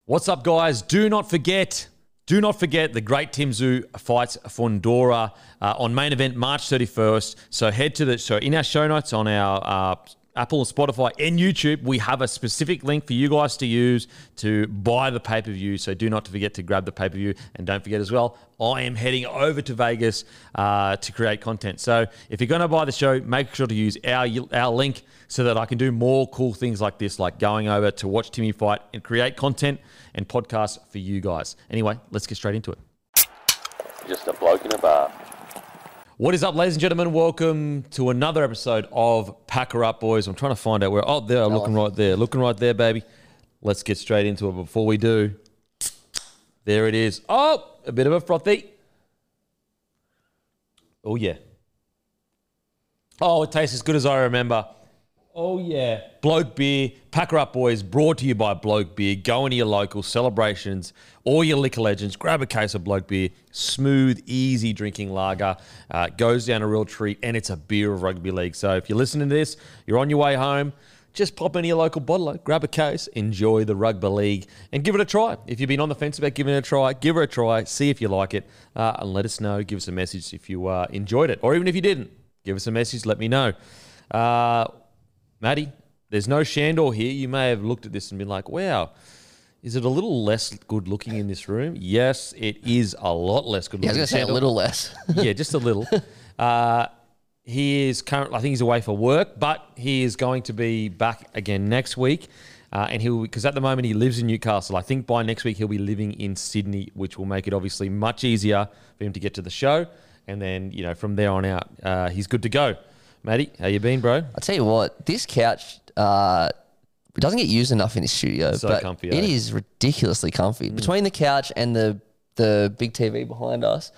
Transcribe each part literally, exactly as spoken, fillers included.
What's up, guys? Do not forget, do not forget the great Tim Tszyu fights Fundora uh, on main event March thirty-first. So head to the, so in our show notes on our uh, Apple, Spotify, and YouTube, we have a specific link for you guys to use to buy the pay-per-view. So do not forget to grab the pay-per-view. And don't forget as well, I am heading over to Vegas uh, to create content. So if you're going to buy the show, make sure to use our, our link so that I can do more cool things like this, like going over to watch Timmy fight and create content and podcasts for you guys. Anyway, let's get straight into it. Just a bloke in a bar. What is up, ladies and gentlemen? Welcome to another episode of Pack Her Up, boys. I'm trying to find out where... Oh, there, looking right there. Looking right there, baby. Let's get straight into it. Before we do, there it is. Oh, a bit of a frothy. Oh, yeah. Oh, it tastes as good as I remember. Oh, yeah. Bloke Beer, Pack Her Up, boys, brought to you by Bloke Beer. Go into your local celebrations, all your liquor legends, grab a case of Bloke Beer. Smooth, easy drinking lager. Uh, goes down a real treat, and it's a beer of rugby league. So if you're listening to this, you're on your way home, just pop into your local bottler, grab a case, enjoy the rugby league, and give it a try. If you've been on the fence about giving it a try, give it a try, see if you like it, uh, and let us know. Give us a message if you uh, enjoyed it. Or even if you didn't, give us a message, let me know. Uh... Maddie, there's no Shandor here. You may have looked at this and been like, wow, is it a little less good looking in this room? Yes, it is a lot less good looking. Yeah, I was going to say a little less. Yeah, just a little. Uh, he is currently, I think he's away for work, but he is going to be back again next week. Uh, and he'll, because at the moment he lives in Newcastle. I think by next week he'll be living in Sydney, which will make it obviously much easier for him to get to the show. And then, you know, from there on out, uh, he's good to go. Matty, how you been, bro? I tell you what, this couch uh, it doesn't get used enough in this studio, So but comfy, it eh? is ridiculously comfy. Between the couch and the the big T V behind us,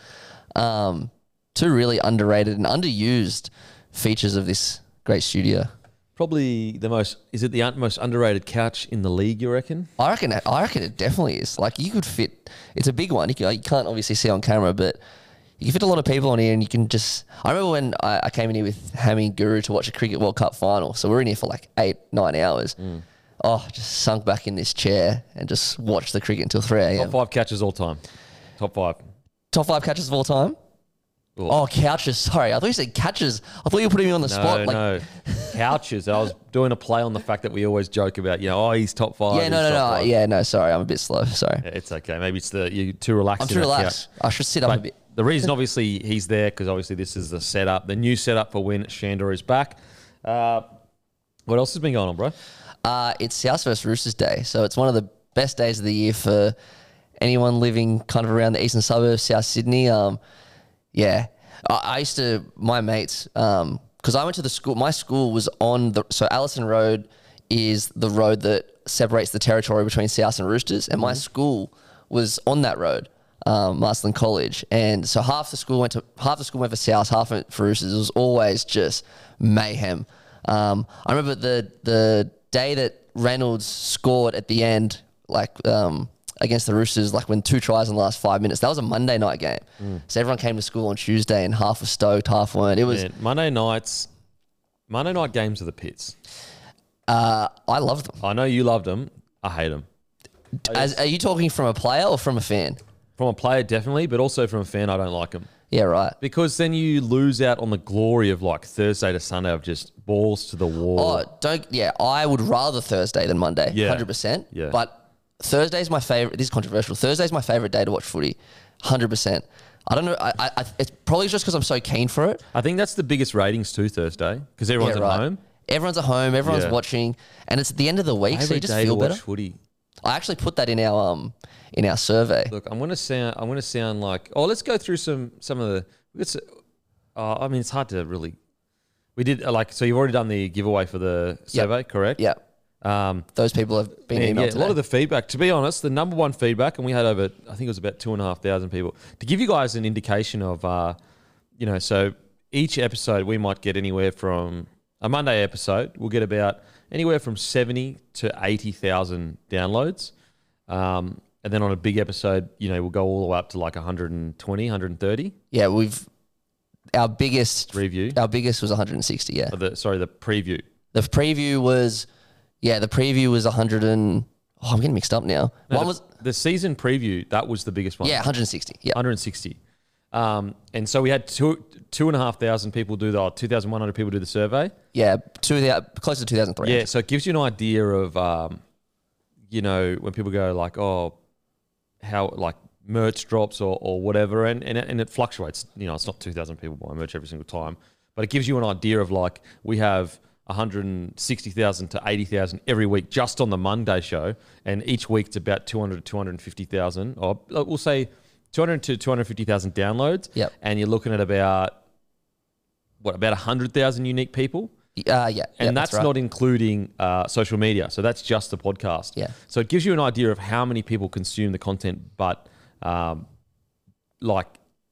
um, two really underrated and underused features of this great studio. Probably the most, is it the un- most underrated couch in the league, you reckon? I reckon. I reckon it definitely is. Like you could fit. It's a big one. You, can, you can't obviously see on camera, but you can fit a lot of people on here, and you can just... I remember when I, I came in here with Hammy and Guru to watch a Cricket World Cup final. So we're in here for like eight, nine hours. Mm. Oh, just sunk back in this chair and just watched the cricket until three a.m. Top five catches all time. Top five. Top five catches of all time? Ooh. Oh, couches. Sorry, I thought you said catches. I thought you were putting me on the No, spot. Like, no. Couches. I was doing a play on the fact that we always joke about, you know, oh, he's top five. yeah, no, he's no, top no. five. Yeah, no, sorry. I'm a bit slow. Sorry. Yeah, it's okay. Maybe it's the, you're too relaxed. I'm in too that relaxed. couch. I should sit up But a bit. the reason, obviously, he's there, because obviously this is the setup, the new setup for when Shandor is back. Uh, what else has been going on, bro? Uh, it's South versus Roosters Day. So it's one of the best days of the year for anyone living kind of around the eastern suburbs, South Sydney. Um, yeah. I, I used to, my mates, um, because I went to the school, my school was on the, so Allison Road is the road that separates the territory between South and Roosters, and my school was on that road, um, Marsland College. And so half the school went to, half the school went for South, half went for Roosters. It was always just mayhem. Um, I remember the, the day that Reynolds scored at the end, like, um, against the Roosters, like when two tries in the last five minutes. That was a Monday night game. Mm. So everyone came to school on Tuesday and half was stoked, half weren't. It was Man, Monday nights, Monday night games are the pits. Uh, I love them. I know you loved them. I hate them. As, are you talking from a player or from a fan? From a player, definitely, but also from a fan, I don't like them. Yeah, right. Because then you lose out on the glory of like Thursday to Sunday of just balls to the wall. Oh, don't. Yeah, I would rather Thursday than Monday. Yeah. one hundred percent. Yeah. But Thursday's my favorite. This is controversial. Thursday's my favorite day to watch footy. one hundred percent. I don't know. I, I, it's probably just because I'm so keen for it. I think that's the biggest ratings too, Thursday, because everyone's Yeah, at right. home. Everyone's at home. Everyone's Yeah. watching, and it's at the end of the week, so Favorite you just day feel to better. watch footy. I actually put that in our um in our survey. Look, I'm gonna sound. I'm gonna sound like. Oh, let's go through some some of the. It's. Uh, I mean, it's hard to really. We did uh, like so. You've already done the giveaway for the survey, correct? Yeah. Um, Those people have been man, emailed yeah, a today. lot of the feedback. To be honest, the number one feedback, and we had over. I think it was about two and a half thousand people. To give you guys an indication of, uh, you know, so each episode we might get anywhere from a Monday episode. We'll get about anywhere from seventy to eighty thousand downloads. Um, and then on a big episode, you know, we'll go all the way up to like one hundred twenty, one hundred thirty. Yeah, we've our biggest Review. Our biggest was one hundred sixty. Yeah, Or the, sorry, the preview. the preview was yeah the preview was one hundred and Oh, I'm getting mixed up now. No, One the, was the season preview. That was the biggest one. yeah, one hundred sixty. Yeah, one hundred sixty. Um, and so we had two two and a half thousand people do the, oh, two thousand one hundred people do the survey. yeah, two the close to two thousand three. Yeah, so it gives you an idea of, um, you know, when people go like, oh, how like merch drops or, or whatever, and, and, it, and it fluctuates. You know, it's not two thousand people buy merch every single time, but it gives you an idea of like, we have one hundred sixty thousand to eighty thousand every week just on the Monday show, and each week it's about two hundred to two hundred fifty thousand, or we'll say two hundred to two hundred fifty thousand downloads. Yep. And you're looking at about, what, about one hundred thousand unique people? Uh, yeah, And yeah, that's, right. not including uh, social media. So that's just the podcast. Yeah. So it gives you an idea of how many people consume the content, but um, like,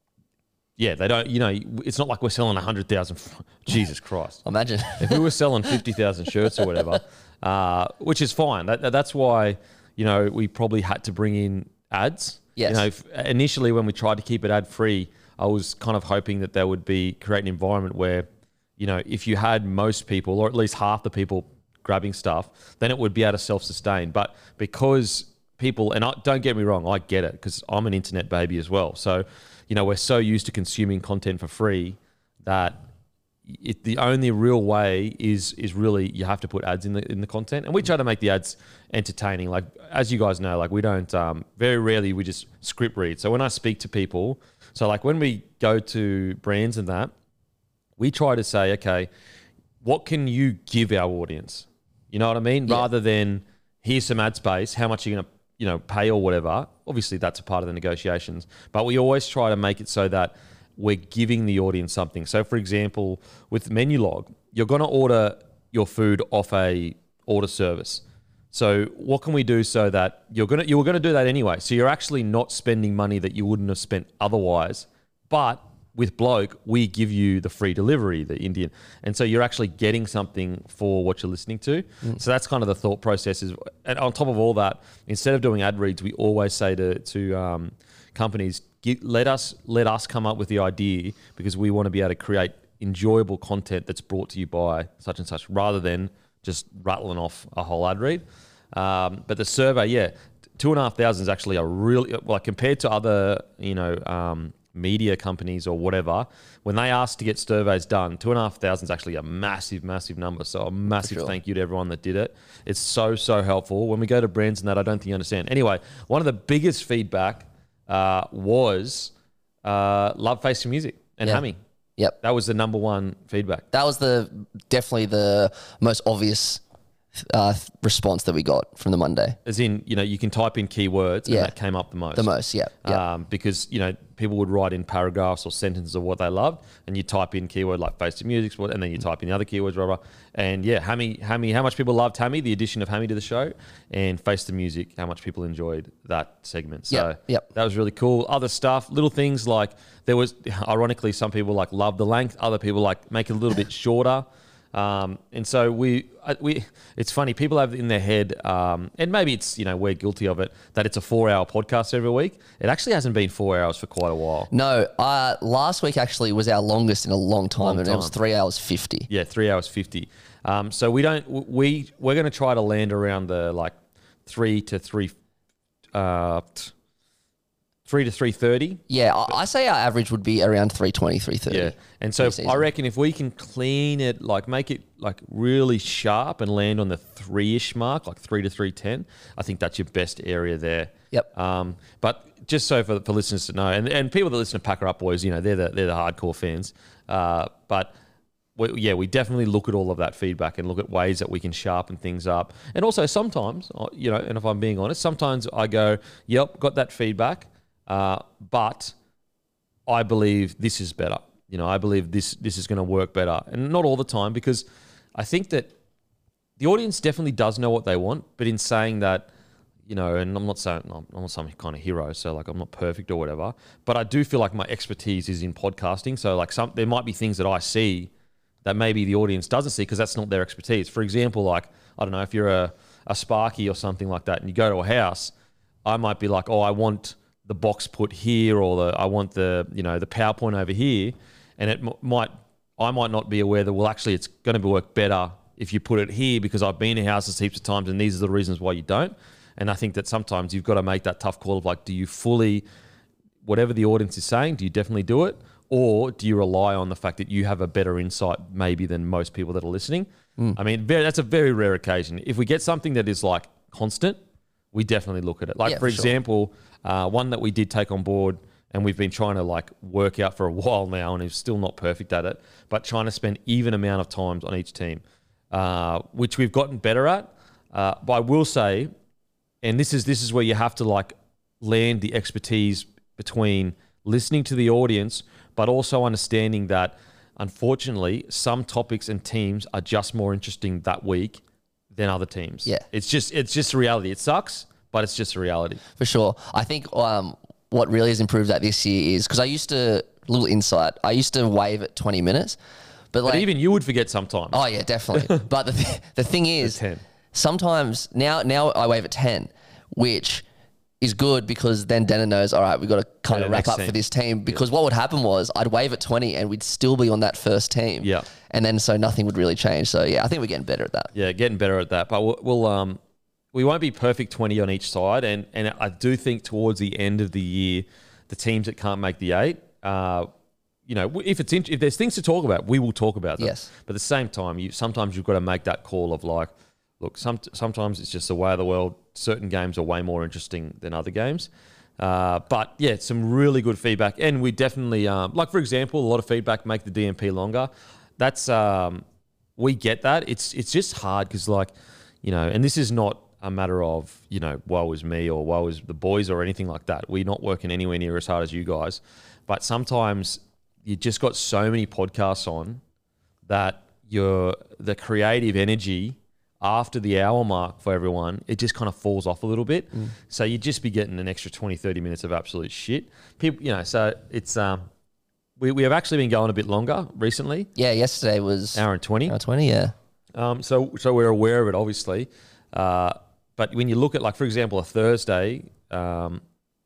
yeah, they don't, you know, it's not like we're selling one hundred thousand. Jesus Christ. Imagine. If we were selling fifty thousand shirts or whatever, uh, which is fine. That, that's why, you know, we probably had to bring in ads. Yes. You know, if, initially when we tried to keep it ad free, I was kind of hoping that there would be create an environment where, you know, if you had most people, or at least half the people grabbing stuff, then it would be able to self-sustain. But because people, and I, don't get me wrong, I get it because I'm an internet baby as well. So, you know, we're so used to consuming content for free that it, the only real way is is really you have to put ads in the in the content, and we try to make the ads entertaining. Like, as you guys know, like we don't um, very rarely we just script read. So when I speak to people, so like when we go to brands and that, we try to say, okay, what can you give our audience? You know what I mean? Yeah. Rather than here's some ad space, how much are you going to, you know, pay or whatever. Obviously, that's a part of the negotiations, but we always try to make it so that we're giving the audience something. So, for example, with Menulog, you're going to order your food off a order service. So, what can we do so that you're gonna you were going to do that anyway? So, you're actually not spending money that you wouldn't have spent otherwise, but with Bloke, we give you the free delivery, the Indian. And so you're actually getting something for what you're listening to. Mm. So that's kind of the thought process. Is, and on top of all that, instead of doing ad reads, we always say to, to um, companies, get, let us let us come up with the idea, because we want to be able to create enjoyable content that's brought to you by such and such, rather than just rattling off a whole ad read. Um, but the survey, yeah, two and a half thousand is actually a really, well, compared to other, you know, um, media companies or whatever, when they ask to get surveys done, two and a half thousand is actually a massive, massive number. So a massive sure. thank you to everyone that did it. It's so, so helpful. When we go to brands and that, I don't think you understand. Anyway, one of the biggest feedback uh, was uh, love Face Your Music and Yeah. Hammy. Yep. That was the number one feedback. That was the definitely the most obvious uh, response that we got from the Monday. As in, you know, you can type in keywords Yeah. and that came up the most. The most, yeah. yeah. Um, because, you know, people would write in paragraphs or sentences of what they loved, and you type in keyword like Face to Music, and then you type in the other keywords, blah, blah. And yeah, Hammy, Hammy, how much people loved Hammy, the addition of Hammy to the show, and Face to Music, how much people enjoyed that segment. So Yep, yep. that was really cool. Other stuff, little things like there was, ironically, some people like love the length, other people like make it a little bit shorter. Um, and so we, we, it's funny, people have in their head, um, and maybe it's, you know, we're guilty of it, that it's a four hour podcast every week. It actually hasn't been four hours for quite a while. No, uh, last week actually was our longest in a long time, Long and it was time. three hours fifty. Yeah, three hours fifty. Um, so we don't, we, we're going to try to land around the like three to three, uh, t- three to three thirty. Yeah, I, I say our average would be around three twenty, three thirty. Yeah. And so if, I reckon if we can clean it, like make it like really sharp and land on the three-ish mark, like three to three ten, I think that's your best area there. Yep. Um, but just so for, for listeners to know, and, and people that listen to Packer Up Boys, you know, they're the, they're the hardcore fans. Uh, but we, yeah, we definitely look at all of that feedback and look at ways that we can sharpen things up. And also sometimes, you know, and if I'm being honest, sometimes I go, yep, got that feedback, uh, but I believe this is better. You know, I believe this this is going to work better. And not all the time, because I think that the audience definitely does know what they want. But in saying that, you know, and I'm not saying I'm not some kind of hero, so like I'm not perfect or whatever, but I do feel like my expertise is in podcasting. So like some there might be things that I see that maybe the audience doesn't see because that's not their expertise. For example, like, I don't know, if you're a, a Sparky or something like that and you go to a house, I might be like, oh, I want the box put here, or the I want the, you know, the PowerPoint over here. And it m- might, I might not be aware that, well, actually it's going to work better if you put it here because I've been to houses heaps of times and these are the reasons why you don't. And I think that sometimes you've got to make that tough call of like, do you fully, whatever the audience is saying, do you definitely do it? Or do you rely on the fact that you have a better insight maybe than most people that are listening? Mm. I mean, very, that's a very rare occasion. If we get something that is like constant, we definitely look at it. Like, yeah, for, for example, sure. uh, one that we did take on board and we've been trying to like work out for a while now and is still not perfect at it, but trying to spend even amount of times on each team, uh, which we've gotten better at. Uh, but I will say, and this is this is where you have to like land the expertise between listening to the audience, but also understanding that unfortunately some topics and teams are just more interesting that week than other teams. Yeah. It's just it's just a reality. It sucks, but it's just a reality. For sure. I think um, what really has improved that this year is because I used to, little insight, I used to wave at twenty minutes. But, like, but even you would forget sometimes. Oh, yeah, definitely. But the, th- the thing is, ten. sometimes now now I wave at ten, which is good because then Denner knows, all right, we've got to kind Yeah, of wrap next up team. for this team. Because what would happen was I'd wave at twenty and we'd still be on that first team. Yeah. And then so nothing would really change. So, yeah, I think we're getting better at that. Yeah, getting better at that. But we'll, we'll um we won't be perfect twenty on each side. And and I do think towards the end of the year, the teams that can't make the eight, uh, you know, if it's in, if there's things to talk about, we will talk about them. Yes. But at the same time, you sometimes you've got to make that call of like, look, some sometimes it's just the way of the world. Certain games are way more interesting than other games. Uh, but yeah, some really good feedback, and we definitely um, like, for example, a lot of feedback make the D M P longer. That's um, we get that. It's it's just hard because, like, you know, and this is not a matter of, you know, woe is me or woe is the boys or anything like that. We're not working anywhere near as hard as you guys, but sometimes you just got so many podcasts on that your the creative energy after the hour mark for everyone, it just kind of falls off a little bit. Mm. So you'd just be getting an extra twenty, thirty minutes of absolute shit. People, you know, so it's, um, we, we have actually been going a bit longer recently. Yeah, yesterday was Hour and twenty. Hour twenty, yeah. Um, so, so we're aware of it, obviously. Uh, but when you look at, like, for example, a Thursday, um,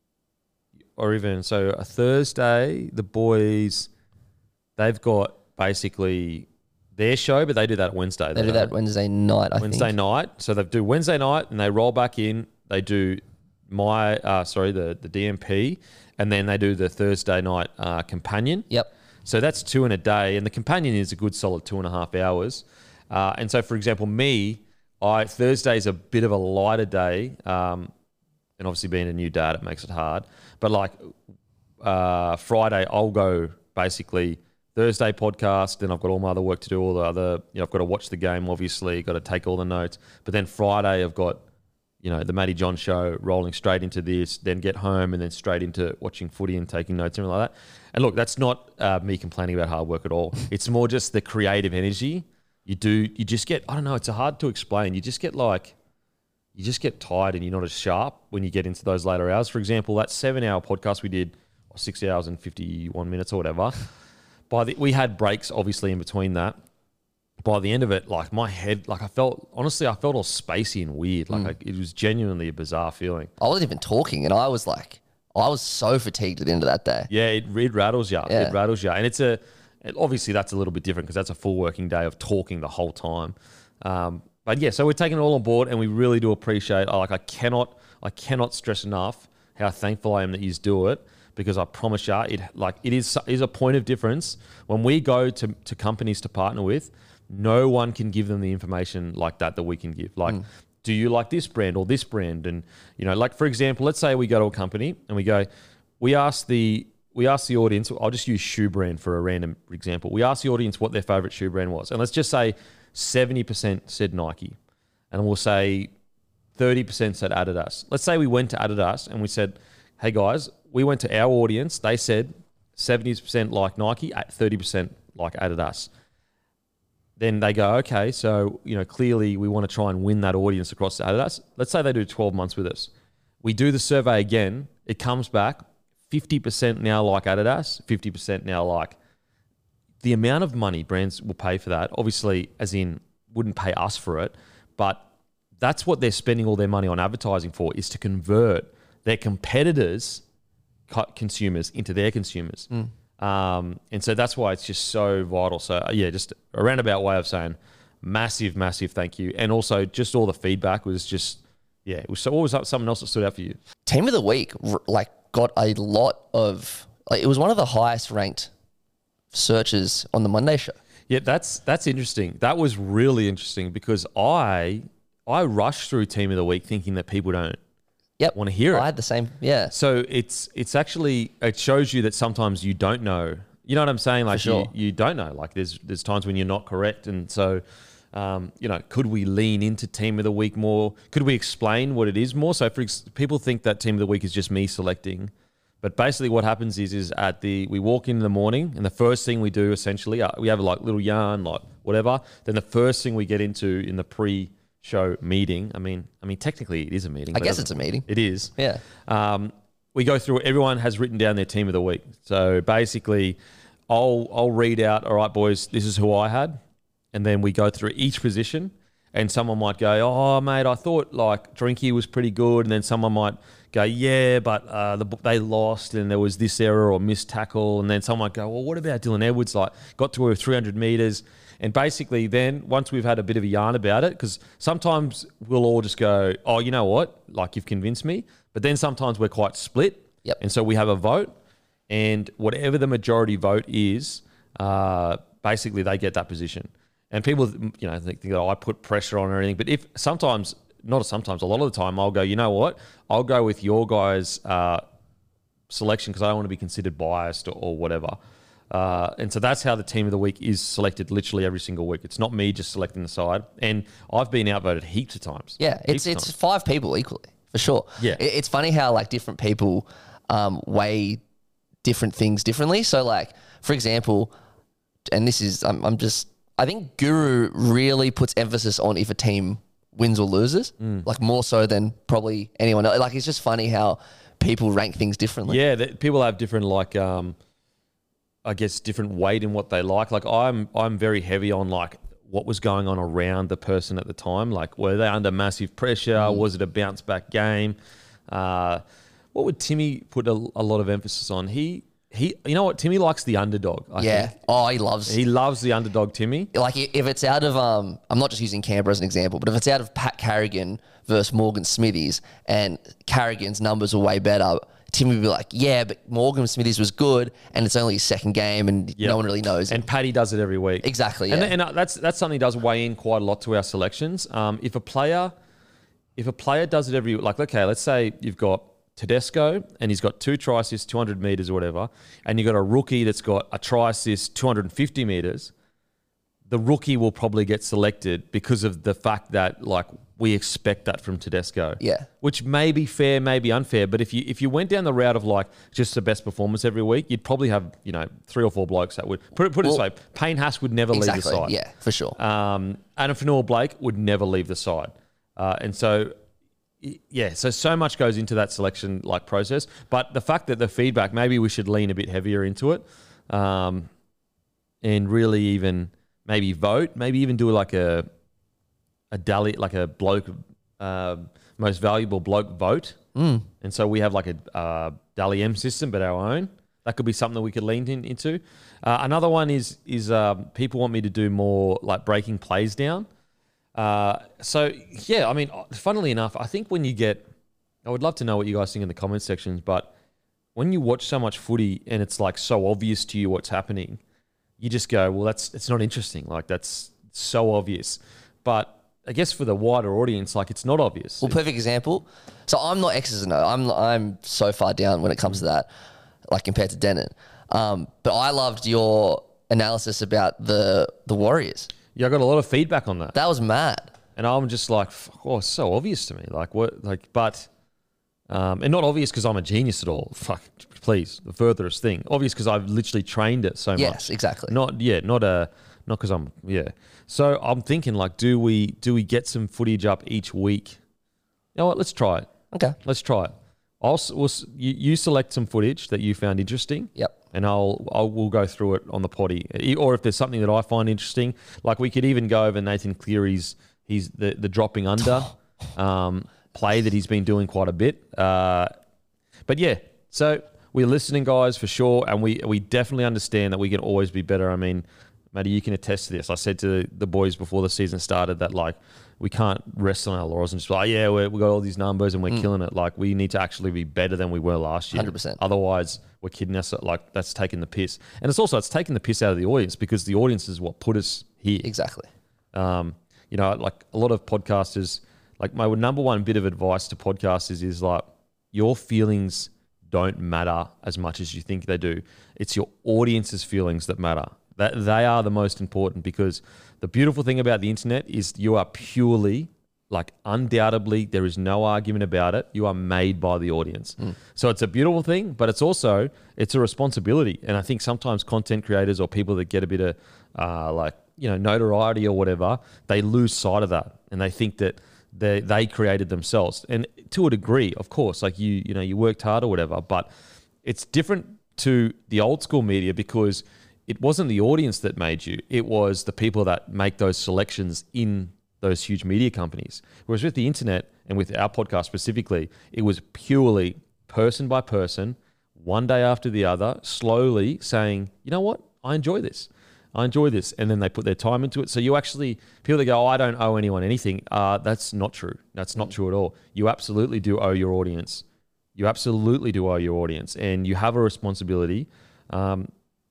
or even, so a Thursday, the boys, they've got basically their show, but they do that Wednesday. They do that Wednesday night, I Wednesday think. night. So they do Wednesday night and they roll back in. They do my, uh, sorry, the, the D M P, and then they do the Thursday night uh, companion. Yep. So that's two in a day, and the companion is a good solid two and a half hours. Uh, and so, for example, me, I Thursday is a bit of a lighter day, um, and obviously being a new dad, it makes it hard. But like uh, Friday, I'll go basically Thursday podcast, then I've got all my other work to do, all the other, you know, I've got to watch the game, obviously, got to take all the notes. But then Friday, I've got, you know, the Matty John show rolling straight into this, then get home and then straight into watching footy and taking notes and everything like that. And look, that's not uh, me complaining about hard work at all. It's more just the creative energy. You do, you just get, I don't know, it's hard to explain. You just get like, you just get tired and you're not as sharp when you get into those later hours. For example, that seven hour podcast we did, or six hours and fifty-one minutes or whatever, by the, we had breaks obviously in between that. By the end of it, like my head, like I felt, honestly, I felt all spacey and weird. Like mm. I, it was genuinely a bizarre feeling. I wasn't even talking and I was like, I was so fatigued at the end of that day. Yeah, it, it rattles you. Yeah. It rattles you. And it's a, obviously that's a little bit different because that's a full working day of talking the whole time. Um, but yeah, so we're taking it all on board and we really do appreciate, like I cannot, I cannot stress enough how thankful I am that you do it. Because I promise you, it like it is is a point of difference when we go to, to companies to partner with. No one can give them the information like that that we can give. Like, mm. do you like this brand or this brand? And you know, like for example, let's say we go to a company and we go, we ask the we ask the audience. I'll just use shoe brand for a random example. We ask the audience what their favorite shoe brand was, and let's just say seventy percent said Nike, and we'll say thirty percent said Adidas. Let's say we went to Adidas and we said, hey guys, we went to our audience. They said seventy percent like Nike, thirty percent like Adidas. Then they go, okay, so, you know, clearly we want to try and win that audience across to Adidas. Let's say they do twelve months with us. We do the survey again. It comes back fifty percent now like Adidas, fifty percent now like. The amount of money brands will pay for that, obviously, as in wouldn't pay us for it, but that's what they're spending all their money on advertising for, is to convert their competitors' consumers into their consumers. Mm. Um, and so that's why it's just so vital. So yeah, just a roundabout way of saying massive, massive thank you. And also just all the feedback was just, Yeah. So what was that, something else that stood out for you? Team of the week, r- like, got a lot of, like, it was one of the highest ranked searches on the Monday show. Yeah, that's that's interesting. That was really interesting because I I rushed through Team of the Week thinking that people don't Yep. want to hear it. I had the same, yeah. So it's it's actually it shows you that sometimes you don't know. You know what I'm saying? Like sure. you, you don't know. Like there's there's times when you're not correct, and so um, you know, could we lean into Team of the Week more? Could we explain what it is more? So for ex- people think that Team of the Week is just me selecting, but basically what happens is is at the we walk in, in the morning, and the first thing we do essentially uh, we have a like little yarn, like whatever. Then the first thing we get into in the pre show meeting. I mean, I mean, technically it is a meeting. I but guess it it's a meeting. It is. Yeah. Um, we go through. Everyone has written down their team of the week. So basically, I'll I'll read out. All right, boys, this is who I had, and then we go through each position. And someone might go, "Oh, mate, I thought like Drinky was pretty good," and then someone might go, "Yeah, but uh, the, they lost, and there was this error or missed tackle," and then someone might go, "Well, what about Dylan Edwards? Like, got to over three hundred meters." And basically, then once we've had a bit of a yarn about it, because sometimes we'll all just go, "Oh, you know what? Like, you've convinced me." But then sometimes we're quite split, Yep. and so we have a vote, and whatever the majority vote is, uh, basically they get that position. And people, you know, think, think, oh, I put pressure on or anything. But if sometimes, not sometimes, a lot of the time, I'll go, you know what? I'll go with your guys' uh, selection because I don't want to be considered biased or, or whatever. Uh, and so that's how the team of the week is selected literally every single week. It's not me just selecting the side. And I've been outvoted heaps of times. Yeah, it's Heaps of it's times. five people equally, for sure. Yeah. It- It's funny how, like, different people um, weigh different things differently. So, like, for example, and this is, I'm, I'm just, I think Guru really puts emphasis on if a team wins or loses, Mm. like more so than probably anyone else. Like, it's just funny how people rank things differently. Yeah, that people have different, like, um, I guess, different weight in what they like. Like, I'm I'm very heavy on, like, what was going on around the person at the time. Like, were they under massive pressure? Mm. Was it a bounce back game? Uh, what would Timmy put a, a lot of emphasis on? He he, you know what? Timmy likes the underdog. I Yeah. think. Oh, he loves. He loves the underdog, Timmy. like i- if it's out of um I'm not just using Canberra as an example, but if it's out of Pat Carrigan versus Morgan Smithies and Carrigan's numbers are way better, Tim would be like, yeah, but Morgan Smithies was good and it's only his second game and Yep. no one really knows. And Paddy does it every week. Exactly, And, yeah. and uh, that's that's something that does weigh in quite a lot to our selections. Um, if a player, if a player does it every, like, okay, let's say you've got Tedesco and he's got two try assists, two hundred meters or whatever, and you've got a rookie that's got a try assist, two hundred fifty meters, the rookie will probably get selected because of the fact that, like, we expect that from Tedesco. Yeah. Which may be fair, may be unfair, but if you if you went down the route of, like, just the best performance every week, you'd probably have, you know, three or four blokes that would, put it, put it Well, this way, Payne Haas would never leave the exactly. side. Yeah, for sure. Um, Adam Fanua-Blake would never leave the side. Uh, and so, y- yeah, so so much goes into that selection, like, process. But the fact that the feedback, maybe we should lean a bit heavier into it, um, and really even maybe vote, maybe even do like a a dally, like a bloke, uh, most valuable bloke vote. Mm. And so we have like a uh, Dally M system, but our own. That could be something that we could lean in, into. Uh, another one is is um, people want me to do more like breaking plays down. Uh, so yeah, I mean, funnily enough, I think when you get, I would love to know what you guys think in the comment sections, but when you watch so much footy and it's like so obvious to you what's happening, you just go, well, that's it's not interesting. Like, that's so obvious. But I guess for the wider audience, like, it's not obvious. Well, perfect example. So I'm not X's and O. I'm I'm so far down when it comes to that, like, compared to Denon. Um, but I loved your analysis about the the Warriors. Yeah, I got a lot of feedback on that. That was mad. And I'm just like, fuck, oh, it's so obvious to me. Like, what, like, but, um, and not obvious because I'm a genius at all. Fuck, please, the furthest thing. Obvious because I've literally trained it so much. Yes, exactly. Not, yeah, not a, not because I'm, yeah. So I'm thinking, like, do we, do we get some footage up each week? You know what? Let's try it. Okay. Let's try it. I'll, s- we'll, s- you, you select some footage that you found interesting. Yep. And I'll, I'll we'll go through it on the potty. E- Or if there's something that I find interesting, like, we could even go over Nathan Cleary's, he's the, the dropping under um, play that he's been doing quite a bit. Uh, but yeah, so we're listening, guys, for sure. And we, we definitely understand that we can always be better. I mean, Matty, you can attest to this. I said to the boys before the season started that, like, we can't rest on our laurels and just be like, yeah, we're, we got all these numbers and we're mm. killing it. Like, we need to actually be better than we were last year. one hundred percent. Otherwise, we're kidding us. Like, that's taking the piss. And it's also, it's taking the piss out of the audience because the audience is what put us here. Exactly. Um, you know, like a lot of podcasters, like my number one bit of advice to podcasters is like, your feelings don't matter as much as you think they do. It's your audience's feelings that matter. That they are the most important, because the beautiful thing about the internet is you are purely, like undoubtedly, there is no argument about it, you are made by the audience. Mm. So it's a beautiful thing, but it's also, it's a responsibility. And I think sometimes content creators or people that get a bit of uh, like, you know, notoriety or whatever, they lose sight of that and they think that they they created themselves. And to a degree, of course, like you, you know, you worked hard or whatever, but it's different to the old school media because it wasn't the audience that made you. It was the people that make those selections in those huge media companies. Whereas with the internet and with our podcast specifically, it was purely person by person, one day after the other, slowly saying, you know what, I enjoy this. I enjoy this. And then they put their time into it. So you actually, people that go, oh, I don't owe anyone anything. Uh, that's not true. That's not true at all. You absolutely do owe your audience. You absolutely do owe your audience. And you have a responsibility um,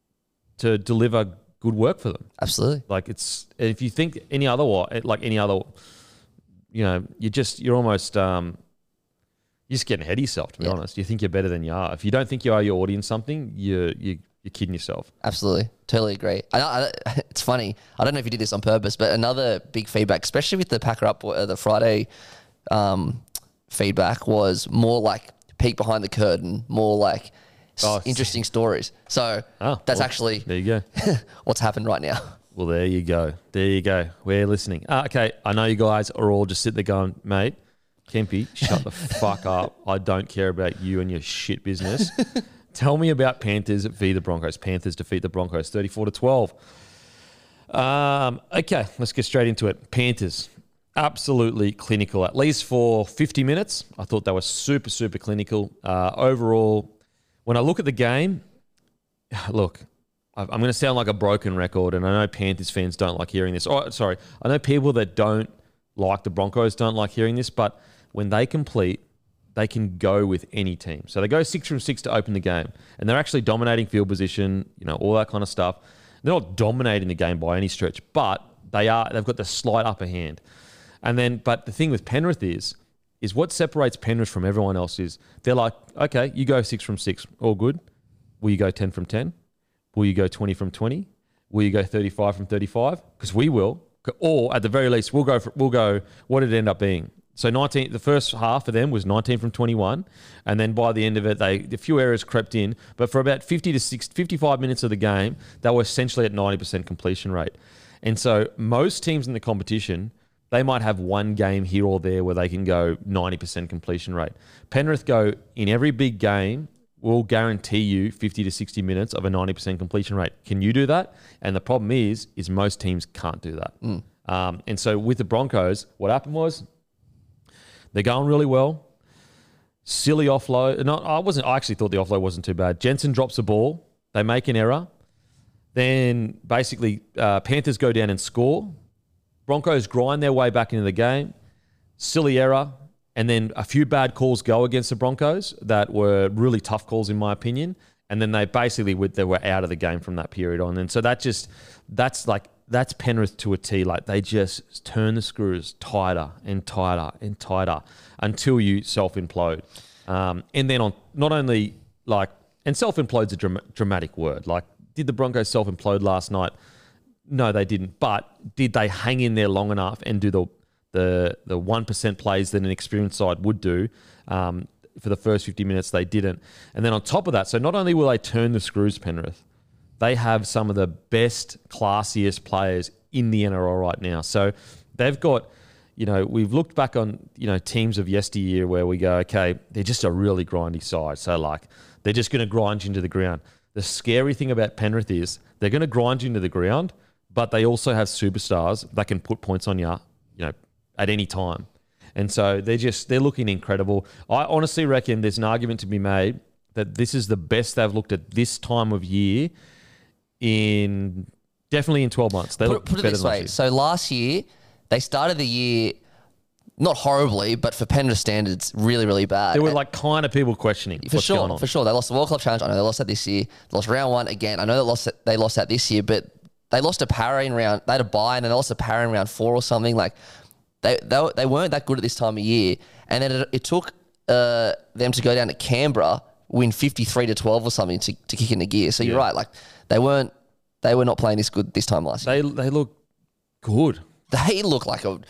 to deliver good work for them. Absolutely. Like it's, if you think any other, like any other, you know, you just, you're almost, um, you're just getting ahead of yourself, to be yeah. honest. You think you're better than you are. If you don't think you owe your audience something, you you you're kidding yourself. Absolutely. Totally agree. I, I, it's funny. I don't know if you did this on purpose, but another big feedback, especially with the Packer Up, uh, the Friday um, feedback was more like peek behind the curtain, more like oh, interesting stories. So oh, that's well, actually there you go. what's happened right now. Well, there you go. There you go. We're listening. Uh, okay. I know you guys are all just sitting there going, mate, Kempy, shut the fuck up. I don't care about you and your shit business. Tell me about Panthers v the Broncos. Panthers defeat the Broncos thirty-four to twelve. Um, okay, let's get straight into it. Panthers, absolutely clinical, at least for fifty minutes. I thought they were super, super clinical. Uh, overall, when I look at the game, look, I'm going to sound like a broken record, and I know Panthers fans don't like hearing this. Oh, sorry, I know people that don't like the Broncos don't like hearing this, but when they complete, they can go with any team. So they go six from six to open the game, and they're actually dominating field position, you know, all that kind of stuff. They're not dominating the game by any stretch, but they are. They've got the slight upper hand. And then, but the thing with Penrith is, is what separates Penrith from everyone else is they're like, okay, you go six from six, all good. Will you go ten from ten? Will you go twenty from twenty? Will you go thirty-five from thirty-five? Because we will. Or at the very least, we'll go. For, we'll go. What did it end up being? So nineteen, the first half of them was nineteen from twenty-one, and then by the end of it, they a few errors crept in. But for about fifty to six, fifty-five minutes of the game, they were essentially at ninety percent completion rate. And so most teams in the competition, they might have one game here or there where they can go ninety percent completion rate. Penrith go in every big game, will guarantee you fifty to sixty minutes of a ninety percent completion rate. Can you do that? And the problem is, is most teams can't do that. Mm. Um, and so with the Broncos, what happened was, they're going really well. Silly offload. No, I wasn't. I actually thought the offload wasn't too bad. Jensen drops the ball. They make an error. Then basically uh, Panthers go down and score. Broncos grind their way back into the game. Silly error. And then a few bad calls go against the Broncos that were really tough calls in my opinion. And then they basically they were out of the game from that period on. And so that just, that's like, that's Penrith to a T. Like they just turn the screws tighter and tighter and tighter until you self-implode. Um, and then on not only like, and self-implode's a dram- dramatic word. Like, did the Broncos self-implode last night? No, they didn't. But did they hang in there long enough and do the the the one percent plays that an experienced side would do? Um, for the first fifty minutes, they didn't. And then on top of that, so not only will they turn the screws, Penrith, they have some of the best, classiest players in the N R L right now. So they've got, you know, we've looked back on, you know, teams of yesteryear where we go, okay, they're just a really grindy side. So like, they're just going to grind you into the ground. The scary thing about Penrith is they're going to grind you into the ground, but they also have superstars that can put points on you, you know, at any time. And so they're just, they're looking incredible. I honestly reckon there's an argument to be made that this is the best they've looked at this time of year in Definitely in twelve months. They Put, look put it better this than last way. year. So last year, they started the year not horribly, but for Penrith standards, really, really bad. There were And- like kind of people questioning For what's sure, going on. for sure. They lost the World Club Challenge. I know they lost that this year. They lost round one again. I know they lost that, they lost that this year, but they lost a para in round. They had a bye and then they lost a para in round four or something. Like they they, they weren't that good at this time of year. And then it, it took uh, them to go down to Canberra, win fifty-three to twelve or something to, to kick into gear. So you're Yeah. right. Like they weren't they were not playing this good this time last year. They they look good. They look like a.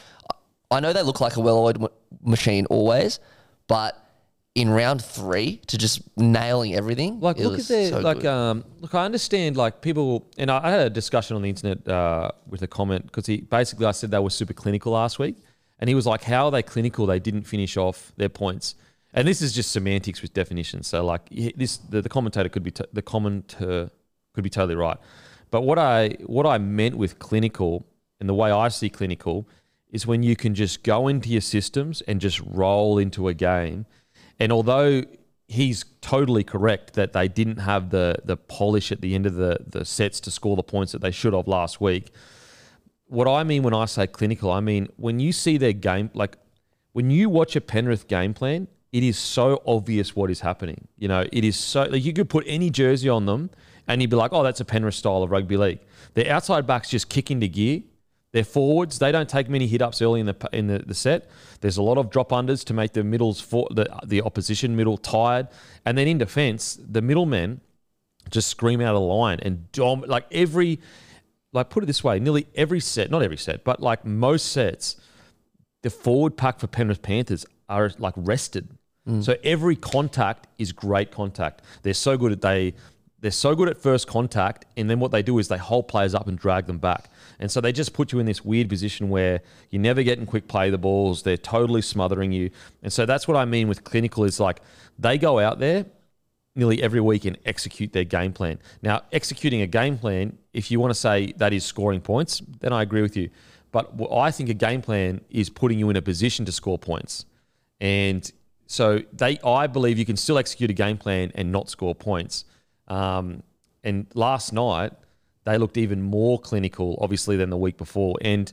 I know they look like a well-oiled m- machine always, but in round three to just nailing everything. Like, it look was at their so like. good. Um, look, I understand. Like, people, and I, I had a discussion on the internet uh, with a comment because he basically I said they were super clinical last week, and he was like, "How are they clinical? They didn't finish off their points." And this is just semantics with definitions. So, like, he- this the, the commentator could be t- the commenter could be totally right, but what I what I meant with clinical and the way I see clinical is when you can just go into your systems and just roll into a game. And although he's totally correct that they didn't have the the polish at the end of the, the sets to score the points that they should have last week, what I mean when I say clinical, I mean when you see their game, like when you watch a Penrith game plan, it is so obvious what is happening. You know, it is so, like you could put any jersey on them and you'd be like, oh, that's a Penrith style of rugby league. Their outside backs just kick into gear. Their forwards, they don't take many hit ups early in the in the, the set. There's a lot of drop unders to make the middles for the the opposition middle tired, and then in defence, the middlemen just scream out of the line and dom like every like put it this way, nearly every set, not every set, but like most sets, the forward pack for Penrith Panthers are like rested. Mm. So every contact is great contact. They're so good at they. They're so good at first contact, and then what they do is they hold players up and drag them back. And so they just put you in this weird position where you're never getting quick play the balls. They're totally smothering you. And so that's what I mean with clinical is like they go out there nearly every week and execute their game plan. Now, executing a game plan, if you want to say that is scoring points, then I agree with you. But what I think a game plan is putting you in a position to score points. And so they, I believe you can still execute a game plan and not score points. Um, and last night, they looked even more clinical, obviously, than the week before. And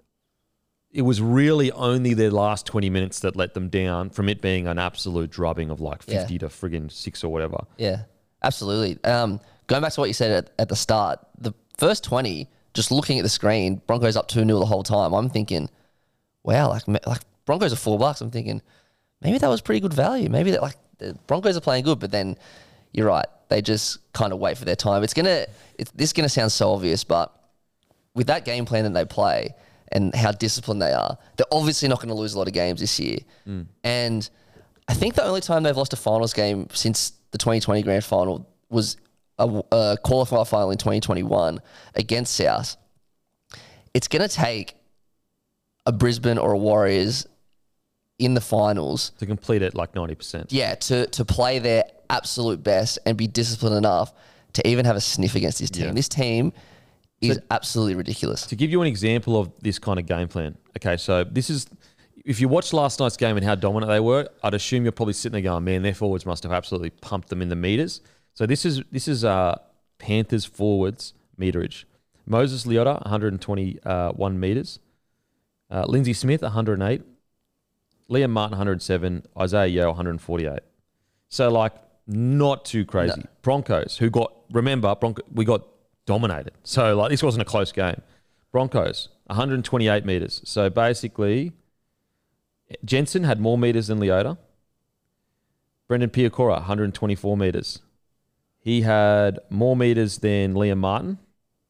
it was really only their last twenty minutes that let them down from it being an absolute drubbing of like fifty Yeah. to friggin' six or whatever. Yeah, absolutely. Um, going back to what you said at, at the start, the first twenty, just looking at the screen, Broncos up two nil the whole time. I'm thinking, wow, like like Broncos are four bucks. I'm thinking maybe that was pretty good value. Maybe that like the Broncos are playing good, but then you're right. They just kind of wait for their time. It's gonna, it's this is gonna sound so obvious, but with that game plan that they play and how disciplined they are, they're obviously not going to lose a lot of games this year. Mm. And I think the only time they've lost a finals game since the twenty twenty grand final was a, a qualifier final in twenty twenty-one against South. It's going to take a Brisbane or a Warriors in the finals To complete it like ninety percent. yeah, to to play their absolute best and be disciplined enough to even have a sniff against this team. Yeah. This team is So- absolutely ridiculous. To give you an example of this kind of game plan, okay, so this is, if you watched last night's game and how dominant they were, I'd assume you're probably sitting there going, man, their forwards must have absolutely pumped them in the meters. So this is this is uh, Panthers forwards meterage. Moses Leota, one hundred twenty-one meters. Uh, Lindsay Smith, one hundred eight. Liam Martin, one hundred seven. Isaiah Yeo, one hundred forty-eight. So, like, not too crazy. No. Broncos, who got, remember, Bronco, we got dominated. So, like, this wasn't a close game. Broncos, one hundred twenty-eight meters. So, basically, Jensen had more meters than Leota. Brendan Piakora, one hundred twenty-four meters. He had more meters than Liam Martin.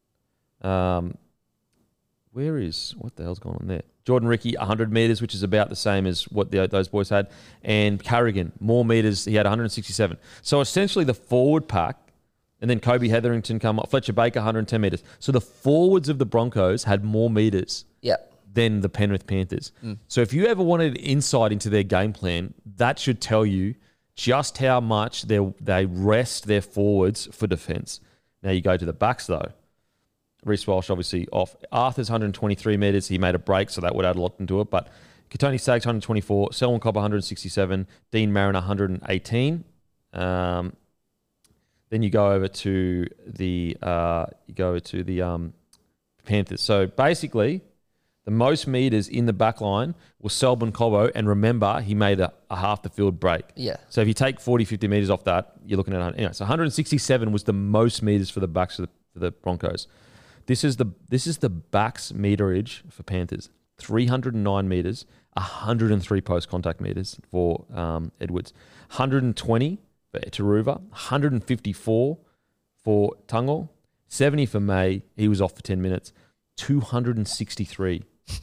Um, where is, what the hell's going on there? Jordan Ricky, one hundred meters, which is about the same as what the, those boys had. And Carrigan, more meters. He had one hundred sixty-seven. So essentially the forward pack, and then Kobe Hetherington come up, Fletcher Baker, one hundred ten meters. So the forwards of the Broncos had more meters Yeah. than the Penrith Panthers. Mm. So if you ever wanted insight into their game plan, that should tell you just how much they they rest their forwards for defence. Now you go to the backs though. Reece Walsh obviously off. Arthur's one hundred twenty-three metres. He made a break, so that would add a lot into it. But Katoni Staggs, one hundred twenty-four. Selwyn Copper, one hundred sixty-seven. Dean Mariner, one hundred eighteen. Um, Then you go over to the uh, you go over to the um, Panthers. So basically, the most meters in the back line was Selwyn Cobbo, and remember, he made a, a half the field break. Yeah. So if you take forty, fifty meters off that, you're looking at anyway, so one hundred sixty-seven was the most meters for the backs for the, for the Broncos. This is the this is the backs meterage for Panthers. three hundred nine meters, one hundred three post contact meters for um, Edwards, one hundred twenty for Taruva, one hundred fifty-four for Tungle, seventy for May. He was off for ten minutes. two hundred sixty-three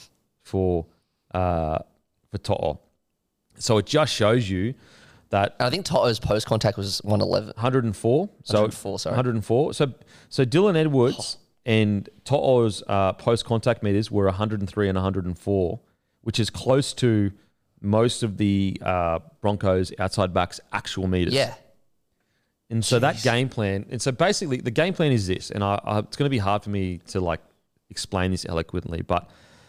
for uh, for To'o. So it just shows you that I think Toto's post contact was one eleven. one hundred four. So one hundred four, sorry. one hundred four. So so Dylan Edwards and To'o's uh, post contact meters were one hundred three and one hundred four, which is close to most of the uh, Broncos outside backs' actual meters. Yeah. And so Jeez. that game plan, and so basically the game plan is this, and I, I, it's going to be hard for me to like explain this eloquently, but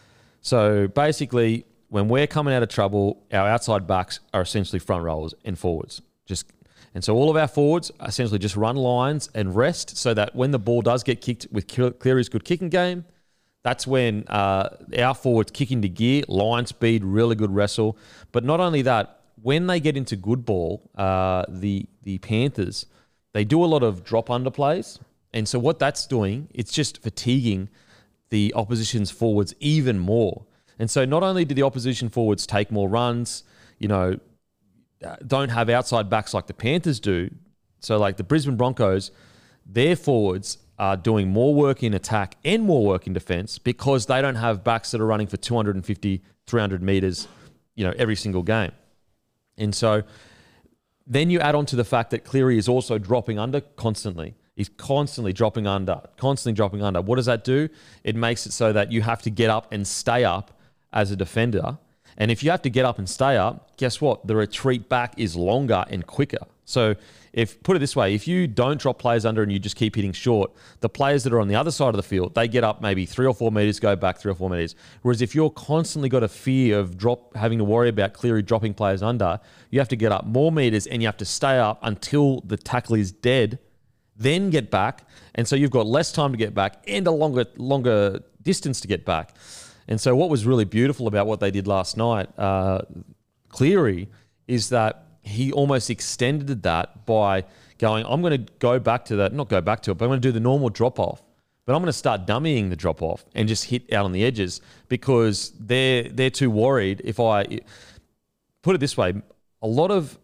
so basically when we're coming out of trouble, our outside backs are essentially front rowers and forwards. Just and so all of our forwards essentially just run lines and rest, so that when the ball does get kicked with Cleary's good kicking game, that's when uh, our forwards kick into gear, line speed, really good wrestle. But not only that, when they get into good ball, uh, the the Panthers, they do a lot of drop under plays. And so what that's doing, it's just fatiguing the opposition's forwards even more. And so not only do the opposition forwards take more runs, you know, don't have outside backs like the Panthers do. So like the Brisbane Broncos, their forwards are doing more work in attack and more work in defense because they don't have backs that are running for two hundred fifty, three hundred meters, you know, every single game. And so then you add on to the fact that Cleary is also dropping under constantly. He's constantly dropping under, constantly dropping under. What does that do? It makes it so that you have to get up and stay up as a defender. And if you have to get up and stay up, guess what? The retreat back is longer and quicker. So if put it this way, if you don't drop players under and you just keep hitting short, the players that are on the other side of the field, they get up maybe three or four meters, go back three or four meters. Whereas if you're constantly got a fear of drop having to worry about Cleary dropping players under, you have to get up more meters and you have to stay up until the tackle is dead, then get back. And so you've got less time to get back and a longer longer distance to get back. And so what was really beautiful about what they did last night, uh, Cleary, is that he almost extended that by going, I'm going to go back to that, not go back to it, but I'm going to do the normal drop-off. But I'm going to start dummying the drop-off and just hit out on the edges because they're, they're too worried. If I put it this way, a lot of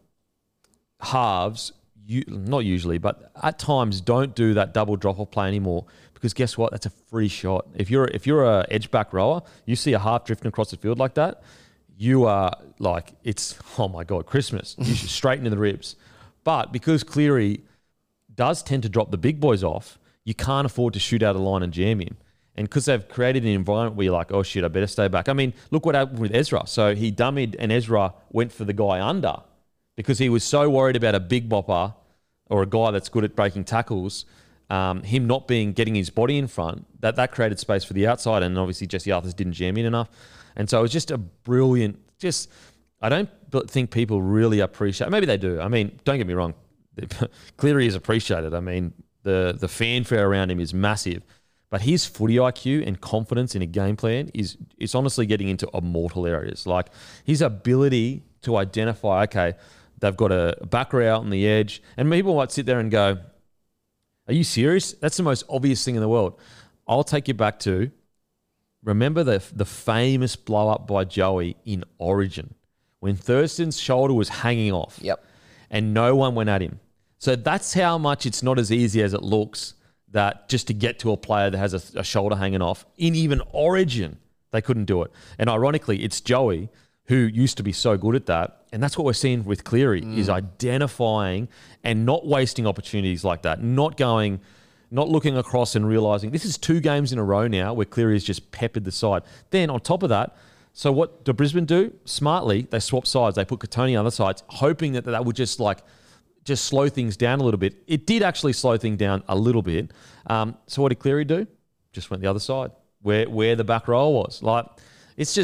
halves, you, not usually, but at times don't do that double drop-off play anymore because guess what? That's a free shot. If you're if you're a edge back rower, you see a half drifting across the field like that, you are like, it's, oh my God, Christmas. You should straighten in the ribs. But because Cleary does tend to drop the big boys off, you can't afford to shoot out of line and jam him. And because they've created an environment where you're like, oh shit, I better stay back. I mean, look what happened with Ezra. So he dummied and Ezra went for the guy under because he was so worried about a big bopper or a guy that's good at breaking tackles, um, him not being getting his body in front, that that created space for the outside. And obviously Jesse Arthurs didn't jam in enough. And so it was just a brilliant, just, I don't think people really appreciate, maybe they do. I mean, don't get me wrong, Cleary is appreciated. I mean, the, the fanfare around him is massive, but his footy I Q and confidence in a game plan is, it's honestly getting into immortal areas. Like his ability to identify, okay, they've got a backer out on the edge, and people might sit there and go, are you serious? That's the most obvious thing in the world. I'll take you back to, remember the the famous blow up by Joey in Origin when Thurston's shoulder was hanging off. Yep. And no one went at him. So that's how much it's not as easy as it looks that just to get to a player that has a, a shoulder hanging off in even Origin, they couldn't do it. And ironically, it's Joey who used to be so good at that. And that's what we're seeing with Cleary mm. is identifying and not wasting opportunities like that, not going... not looking across and realising this is two games in a row now where Cleary has just peppered the side. Then on top of that, so what do Brisbane do? Smartly, they swap sides. They put Katoni on the other sides, hoping that that would just like just slow things down a little bit. It did actually slow things down a little bit. Um, so what did Cleary do? Just went the other side, where where the back row was. Like it's just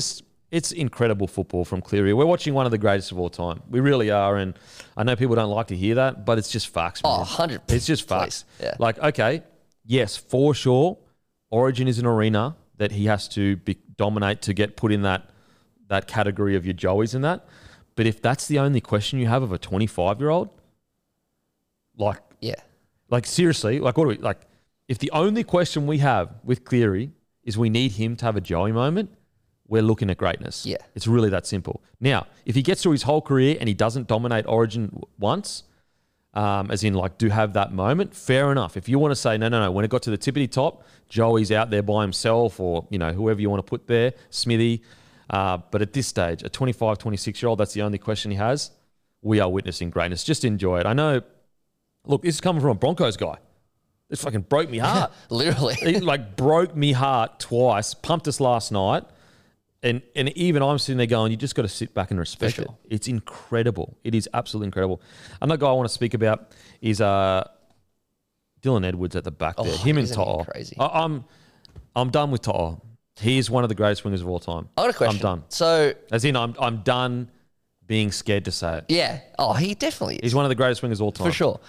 It's incredible football from Cleary. We're watching one of the greatest of all time. We really are. And I know people don't like to hear that, but it's just facts, man. Oh, one hundred percent. It's just facts. Yeah. Like, okay, yes, for sure, Origin is an arena that he has to be, dominate to get put in that that category of your Joeys and that. But if that's the only question you have of a twenty-five-year-old, like, Yeah. like seriously, like what do we, like, if the only question we have with Cleary is we need him to have a Joey moment, we're looking at greatness. Yeah. It's really that simple. Now, if he gets through his whole career and he doesn't dominate Origin w- once, um, as in like do have that moment, fair enough. If you want to say, no, no, no, when it got to the tippity top, Joey's out there by himself or, you know, whoever you want to put there, Smithy. Uh, but at this stage, a twenty-five, twenty-six-year-old, that's the only question he has. We are witnessing greatness. Just enjoy it. I know, look, this is coming from a Broncos guy. It fucking broke me heart. Literally. It like broke me heart twice, pumped us last night. And and even I'm sitting there going, you just got to sit back and respect For it. sure. It's incredible. It is absolutely incredible. Another guy I want to speak about is uh, Dylan Edwards at the back there. Oh, Him and isn't he To'o. crazy? I, I'm I'm done with To'o. He is one of the greatest wingers of all time. I got a question. I'm done. So, As in, I'm I'm done being scared to say it. yeah. Oh, he definitely is. He's one of the greatest wingers of all time. For sure.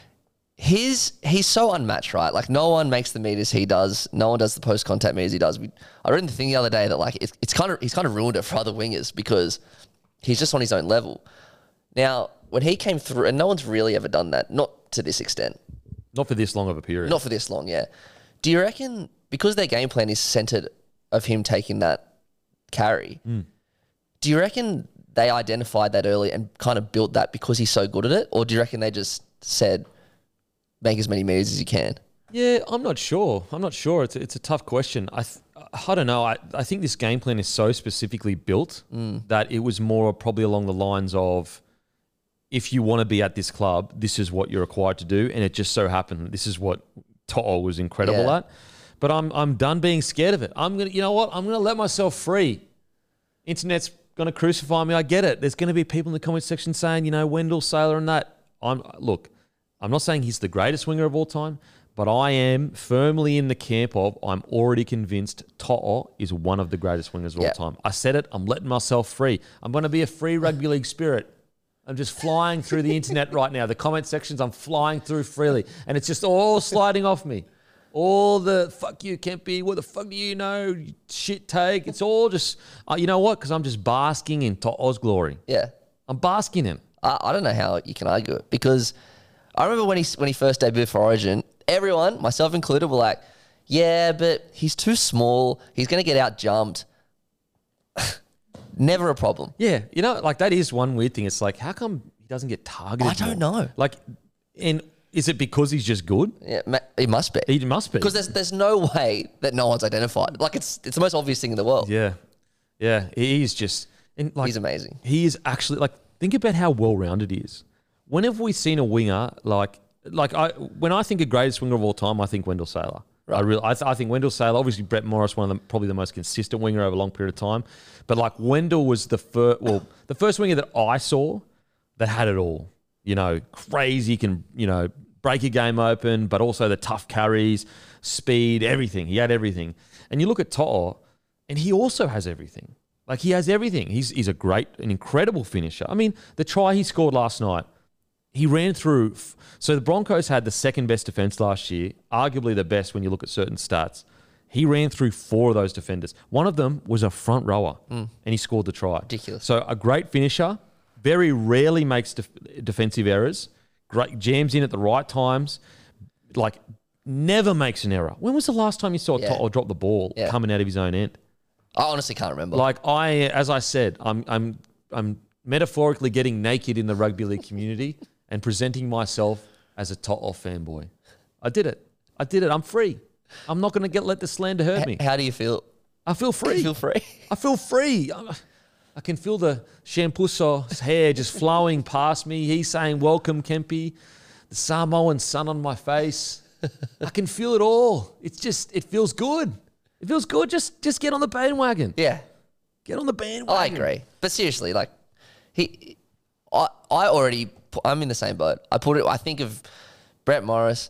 His he's so unmatched, right? Like no one makes the meters he does. No one does the post contact meters he does. We, I read the thing the other day that like it's, it's kind of he's kind of ruined it for other wingers because he's just on his own level. Now, when he came through, and no one's really ever done that, not to this extent, Not for this long of a period. not for this long, yeah. Do you reckon because their game plan is centered of him taking that carry? Mm. Do you reckon they identified that early and kind of built that because he's so good at it, or do you reckon they just said, make as many meters as you can? Yeah, I'm not sure. I'm not sure. It's a, it's a tough question. I th- I don't know. I, I think this game plan is so specifically built Mm. that it was more probably along the lines of if you want to be at this club, this is what you're required to do. And it just so happened this is what To'o was incredible Yeah. at. But I'm I'm done being scared of it. I'm gonna you know what? I'm gonna let myself free. Internet's gonna crucify me. I get it. There's gonna be people in the comment section saying, you know, Wendell, Sailor and that. I'm look, I'm not saying he's the greatest winger of all time, but I am firmly in the camp of I'm already convinced To'o is one of the greatest wingers of Yeah. all time. I said it. I'm letting myself free. I'm going to be a free rugby league spirit. I'm just flying through the internet right now. The comment sections, I'm flying through freely. And it's just all sliding off me. All the, fuck you, Kempy, what the fuck do you know, you shit take. It's all just, uh, you know what? Because I'm just basking in To'o's glory. Yeah. I'm basking in. I, I don't know how you can argue it because I remember when he when he first debuted for Origin, everyone, myself included, were like, yeah, but he's too small. He's going to get out jumped. Never a problem. Yeah, you know, like that is one weird thing. It's like, how come he doesn't get targeted? I don't more? know. Like, and is it because he's just good? Yeah, ma- it must be. He must be. Because there's there's no way that no one's identified. Like it's it's the most obvious thing in the world. Yeah, yeah, he's just and like He's amazing. He is actually like think about how well rounded he is. When have we seen a winger like like I when I think of greatest winger of all time, I think Wendell Sailor. I really, I, th- I think Wendell Sailor, obviously Brett Morris, one of the probably the most consistent winger over a long period of time. But like Wendell was the first, well, the first winger that I saw that had it all. You know, crazy, can you know break a game open, but also the tough carries, speed, everything. He had everything. And you look at To'o, and he also has everything. Like he has everything. He's he's a great, an incredible finisher. I mean, the try he scored last night. He ran through. So the Broncos had the second best defense last year, arguably the best when you look at certain stats. He ran through four of those defenders. One of them was a front rower, and he scored the try. Ridiculous. So a great finisher, very rarely makes def- defensive errors. Great jams in at the right times, like never makes an error. When was the last time you saw Yeah. To'o drop the ball Yeah. coming out of his own end? I honestly can't remember. Like I, as I said, I'm I'm I'm metaphorically getting naked in the rugby league community and presenting myself as a To'o fanboy. I did it. I did it. I'm free. I'm not going to get let the slander hurt me. H- how do you feel? I feel Do free. you feel free? I feel free. I'm, I can feel the Shampuso's hair just flowing past me. He's saying, welcome, Kempy. The Samoan sun on my face. I can feel it all. It's just, it feels good. It feels good. Just just get on the bandwagon. Yeah. Get on the bandwagon. I agree. But seriously, like he, I, I already, pu- I'm in the same boat. I put it, I think of Brett Morris.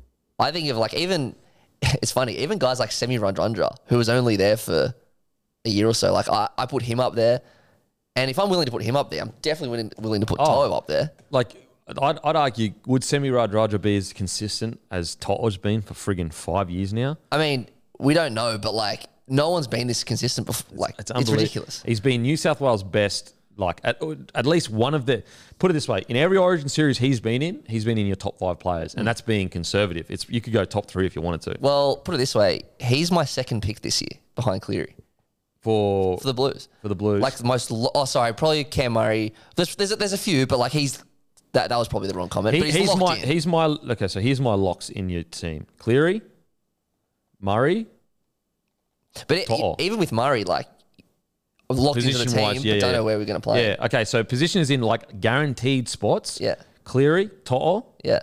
I think of like even, it's funny, even guys like Semi Radradra, who was only there for a a year or so. Like I, I put him up there, and if I'm willing to put him up there, I'm definitely willing, willing to put Oh. To'o up there. Like, I'd, I'd argue, would Semi Radradra be as consistent as To'o's been for friggin' five years now? I mean, we don't know, but like no one's been this consistent before. Like It's, it's, unbelievable. ridiculous. He's been New South Wales' best, like at, at least one of the. Put it this way: in every Origin series he's been in, he's been in your top five players, and that's being conservative. It's you could go top three if you wanted to. Well, put it this way, he's my second pick this year behind Cleary For for the Blues. for the Blues, Like the most. Lo- oh, sorry, probably Cam Murray. There's there's a, there's a few, but like he's that that was probably the wrong comment. He- but he's, he's locked my in. he's my okay. So here's my locks in your team: Cleary, Murray. But it, To'o. even with Murray, like locked into the team, Position-wise, but yeah, don't yeah. know where we're going to play. Yeah. Okay. So position is in like guaranteed spots. Yeah. Cleary, To'o, Yeah.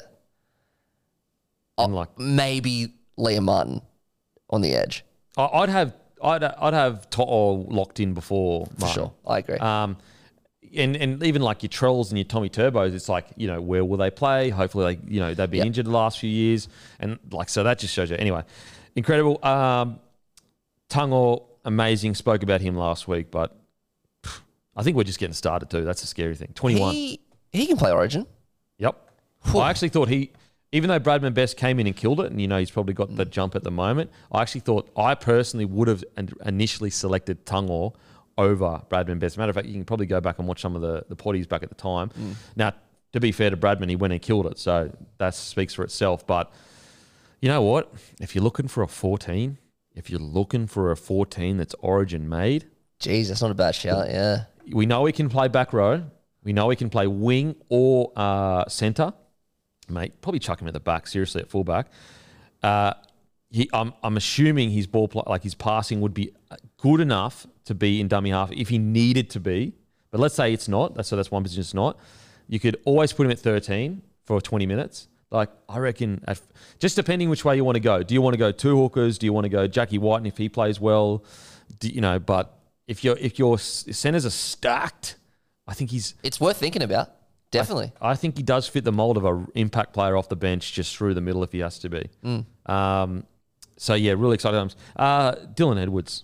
and like Maybe Liam Martin on the edge. I- I'd have I'd I'd have To'o locked in before For Martin. sure. I agree. Um, and and even like your Trells and your Tommy Turbos, it's like, you know, where will they play? Hopefully, like, you know, they've been Yep. injured the last few years, and like so that just shows you. Anyway, incredible. Um, Tungo, amazing. Spoke about him last week, but pff, I think we're just getting started too. That's the scary thing. twenty-one. he, he can play Origin. Yep. Whew. I actually thought he, even though Bradman Best came in and killed it, and you know he's probably got the jump at the moment, I actually thought, I personally would have in- initially selected Tungo over Bradman Best. Matter of fact, you can probably go back and watch some of the, the potties back at the time. Now, to be fair to Bradman, he went and killed it, so that speaks for itself. But you know what? If you're looking for a fourteen, if you're looking for a fourteen that's Origin made, Jeez, that's not a bad shout. Yeah. we know he can play back row. We know he can play wing or uh, centre. Mate, probably chuck him at the back, seriously, at fullback. Uh, he, I'm, I'm assuming his ball, play, like his passing would be good enough to be in dummy half if he needed to be. But let's say it's not. That's, so that's one position it's not. You could always put him at thirteen for twenty minutes. Like, I reckon, at, just depending which way you want to go. Do you want to go two hookers? Do you want to go Jackie White, and if he plays well? Do, you know, but if, you're, if your centres are stacked, I think he's... It's worth thinking about. Definitely. I think he does fit the mold of an impact player off the bench just through the middle if he has to be. Um, so, yeah, really excited times. Uh, Dylan Edwards.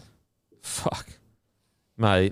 Fuck. Mate,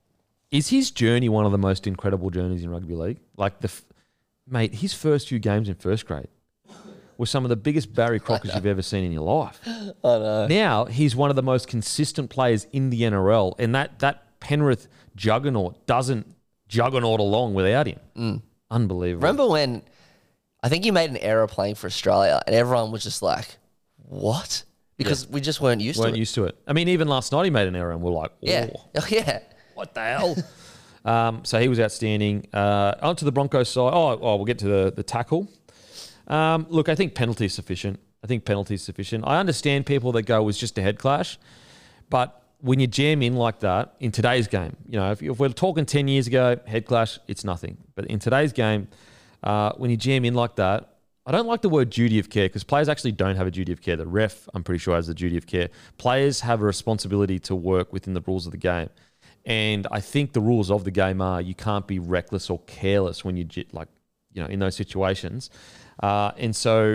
is his journey one of the most incredible journeys in rugby league? Like, the f- mate, his first few games in first grade were some of the biggest Barry Crockers you've ever seen in your life. I know. Now, he's one of the most consistent players in the N R L, and that, that Penrith juggernaut doesn't juggernaut along without him. Unbelievable. Remember when I think you made an error playing for Australia and everyone was just like, what? Because we just weren't used weren't to it. used to it. I mean, even last night he made an error and we're like, oh, Yeah. Oh, yeah. what the hell? um, so he was outstanding. Uh, on to the Broncos side. Oh, oh, we'll get to the, the tackle. Um, look, I think penalty is sufficient. I think penalty is sufficient. I understand people that go, it was just a head clash. But when you jam in like that in today's game, you know, if, if we're talking ten years ago, head clash, it's nothing. But in today's game, uh, when you jam in like that, I don't like the word duty of care because players actually don't have a duty of care. The ref, I'm pretty sure, has the duty of care. Players have a responsibility to work within the rules of the game. And I think the rules of the game are you can't be reckless or careless when you, j- like, you know, in those situations. Uh, and so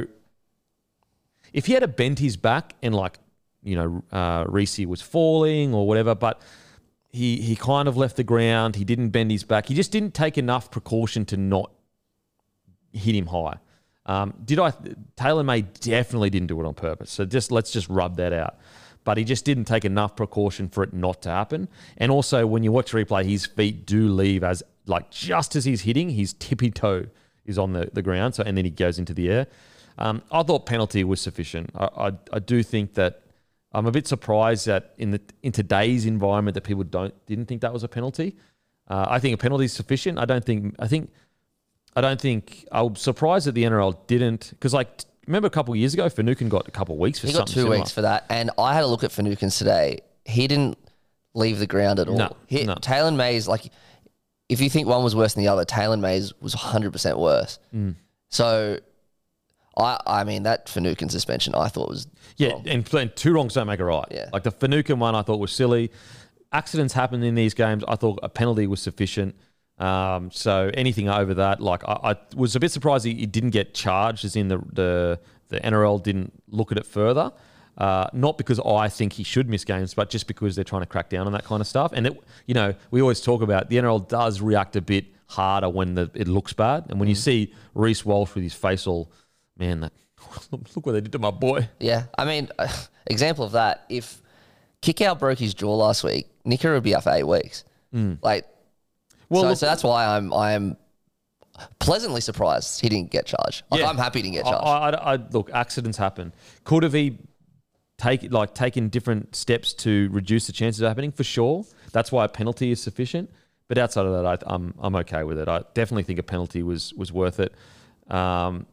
if he had a bent his back and, like, you know, uh, Reece was falling or whatever, but he he kind of left the ground. He didn't bend his back. He just didn't take enough precaution to not hit him high. Um, did I? Taylor May definitely didn't do it on purpose. So just let's just rub that out. But he just didn't take enough precaution for it not to happen. And also, when you watch replay, his feet do leave as like just as he's hitting, his tippy toe is on the, the ground. So and then he goes into the air. Um, I thought penalty was sufficient. I, I I do think that. I'm a bit surprised that in the in today's environment that people don't didn't think that was a penalty. Uh, I think a penalty is sufficient. I don't think I think I don't think I was surprised that the N R L didn't because like remember a couple of years ago, Finucane got a couple of weeks for He got something two similar. weeks for that. And I had a look at Finucane today. He didn't leave the ground at all. No, he, no. Taylor Mays, like, if you think one was worse than the other, Taylor Mays was one hundred percent worse. Mm. So, I I mean, that Finucane suspension I thought was Yeah, wrong. and, and two wrongs don't make a right. Yeah. Like the Finucane one, I thought was silly. Accidents happen in these games. I thought a penalty was sufficient. Um, so anything over that, like I, I was a bit surprised he, he didn't get charged, as in the the the N R L didn't look at it further. Uh, not because I think he should miss games, but just because they're trying to crack down on that kind of stuff. And, it, you know, we always talk about the N R L does react a bit harder when the, it looks bad. And when you see Reece Walsh with his face all, man, that, look what they did to my boy. Yeah. I mean, uh, example of that, if Kickout broke his jaw last week, Nicker would be up for eight weeks. Mm. Like, Well, so, look- so that's why I'm I'm pleasantly surprised he didn't get charged. Like, Yeah. I'm happy he didn't get I, charged. I, I, look, accidents happen. Could have he take like taken different steps to reduce the chances of happening? For sure. That's why a penalty is sufficient. But outside of that, I, I'm I'm okay with it. I definitely think a penalty was was worth it. Um,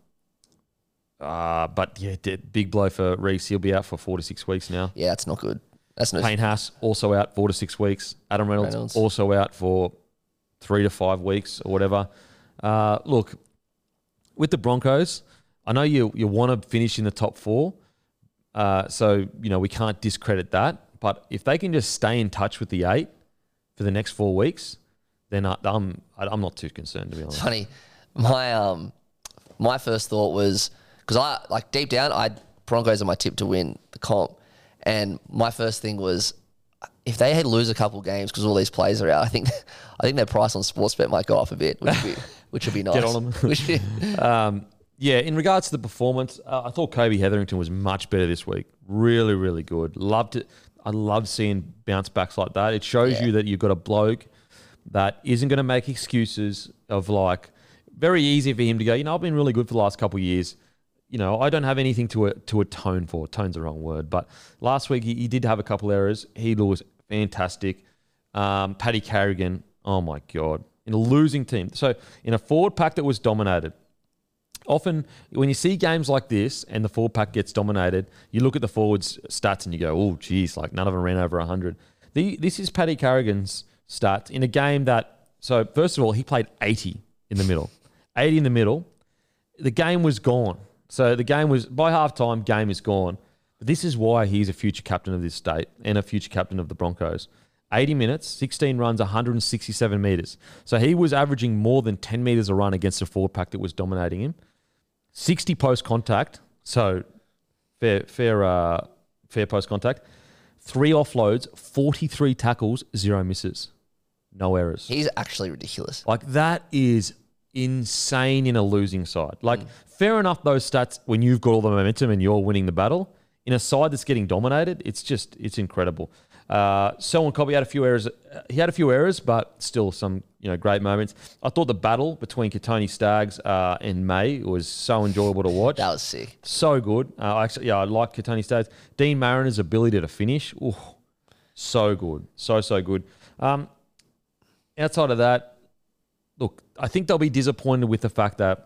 uh, but yeah, d- big blow for Reece. He'll be out for four to six weeks now. Yeah, that's not good. That's no. Payne Haas also out four to six weeks. Adam Reynolds, Reynolds. also out for three to five weeks or whatever. Uh, look, with the Broncos, I know you you want to finish in the top four, uh, so you know we can't discredit that. But if they can just stay in touch with the eight for the next four weeks, then I, I'm I'm not too concerned, to be honest. It's funny. My um, my first thought was because I like deep down, I Broncos are my tip to win the comp, and my first thing was if they had lose a couple games because all these players are out, I think I think their price on Sportsbet might go up a bit, which would be which would be nice. Get on them. Which, Um, yeah, in regards to the performance, uh, I thought Kobe Hetherington was much better this week. Really, really good. Loved it. I love seeing bounce backs like that. It shows Yeah. you that you've got a bloke that isn't going to make excuses of like, very easy for him to go, you know, I've been really good for the last couple of years. You know, I don't have anything to to atone for. Tone's the wrong word. But last week he, he did have a couple errors. He was fantastic. Um, Paddy Carrigan, oh my God. In a losing team. So in a forward pack that was dominated, often when you see games like this and the forward pack gets dominated, you look at the forwards stats and you go, oh, geez, like none of them ran over one hundred. The, this is Paddy Carrigan's stats in a game that, so first of all, he played eighty in the middle. eighty in the middle. The game was gone. So the game was, by halftime, game is gone. But this is why he's a future captain of this state and a future captain of the Broncos. eighty minutes, sixteen runs, one hundred sixty-seven metres. So he was averaging more than ten metres a run against a forward pack that was dominating him. sixty post contact, so fair, fair, uh, fair post contact. Three offloads, forty-three tackles, zero misses, no errors. he's actually ridiculous. Like that is insane in a losing side. Like fair enough, those stats when you've got all the momentum and you're winning the battle. In a side that's getting dominated, it's just it's incredible. Uh, Selwyn Cobby had a few errors. He had a few errors, but still some you know great moments. I thought the battle between Katoni Staggs uh, and May was so enjoyable to watch. That was sick. So good. Uh, actually, yeah, I like Katoni Staggs. Dean Mariner's ability to finish, ooh, so good, so so good. Um, outside of that, look, I think they'll be disappointed with the fact that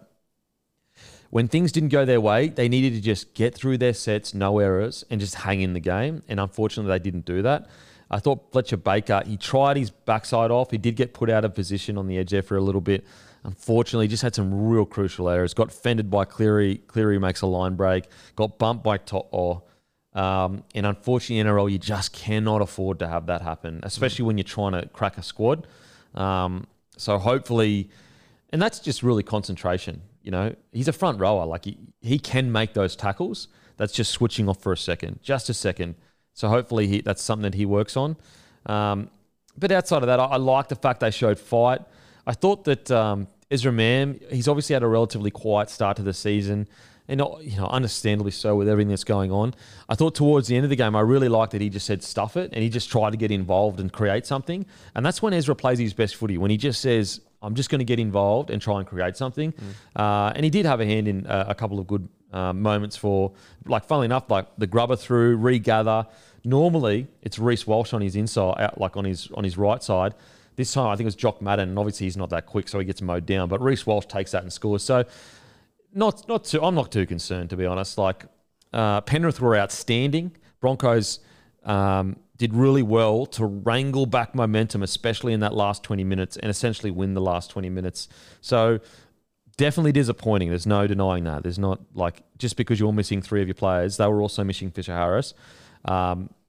when things didn't go their way, they needed to just get through their sets, no errors, and just hang in the game. And unfortunately, they didn't do that. I thought Fletcher Baker, he tried his backside off. He did get put out of position on the edge there for a little bit. Unfortunately, just had some real crucial errors. Got fended by Cleary. Cleary makes a line break. Got bumped by To'o. Um, and unfortunately, N R L, you just cannot afford to have that happen, especially when you're trying to crack a squad. Um, so hopefully, and that's just really concentration. You know, he's a front rower. Like he, he can make those tackles. That's just switching off for a second, just a second. So hopefully he, that's something that he works on. Um, but outside of that, I, I like the fact they showed fight. I thought that um, Ezra Mam, he's obviously had a relatively quiet start to the season. And, you know, understandably so with everything that's going on. I thought towards the end of the game, I really liked that he just said stuff it and he just tried to get involved and create something. And that's when Ezra plays his best footy, when he just says, I'm just going to get involved and try and create something. Mm. Uh, and he did have a hand in uh, a couple of good uh, moments for, like, funnily enough, like the grubber through, regather. Normally, it's Reece Walsh on his inside, out, like on his on his right side. This time, I think it was Jock Madden, and obviously he's not that quick, so he gets mowed down. But Reece Walsh takes that and scores. So, Not, not too. I'm not too concerned, to be honest. Like uh, Penrith were outstanding. Broncos um, did really well to wrangle back momentum, especially in that last twenty minutes, and essentially win the last twenty minutes. So definitely disappointing. There's no denying that. There's not like just because you're missing three of your players, they were also missing Fisher Harris. Um,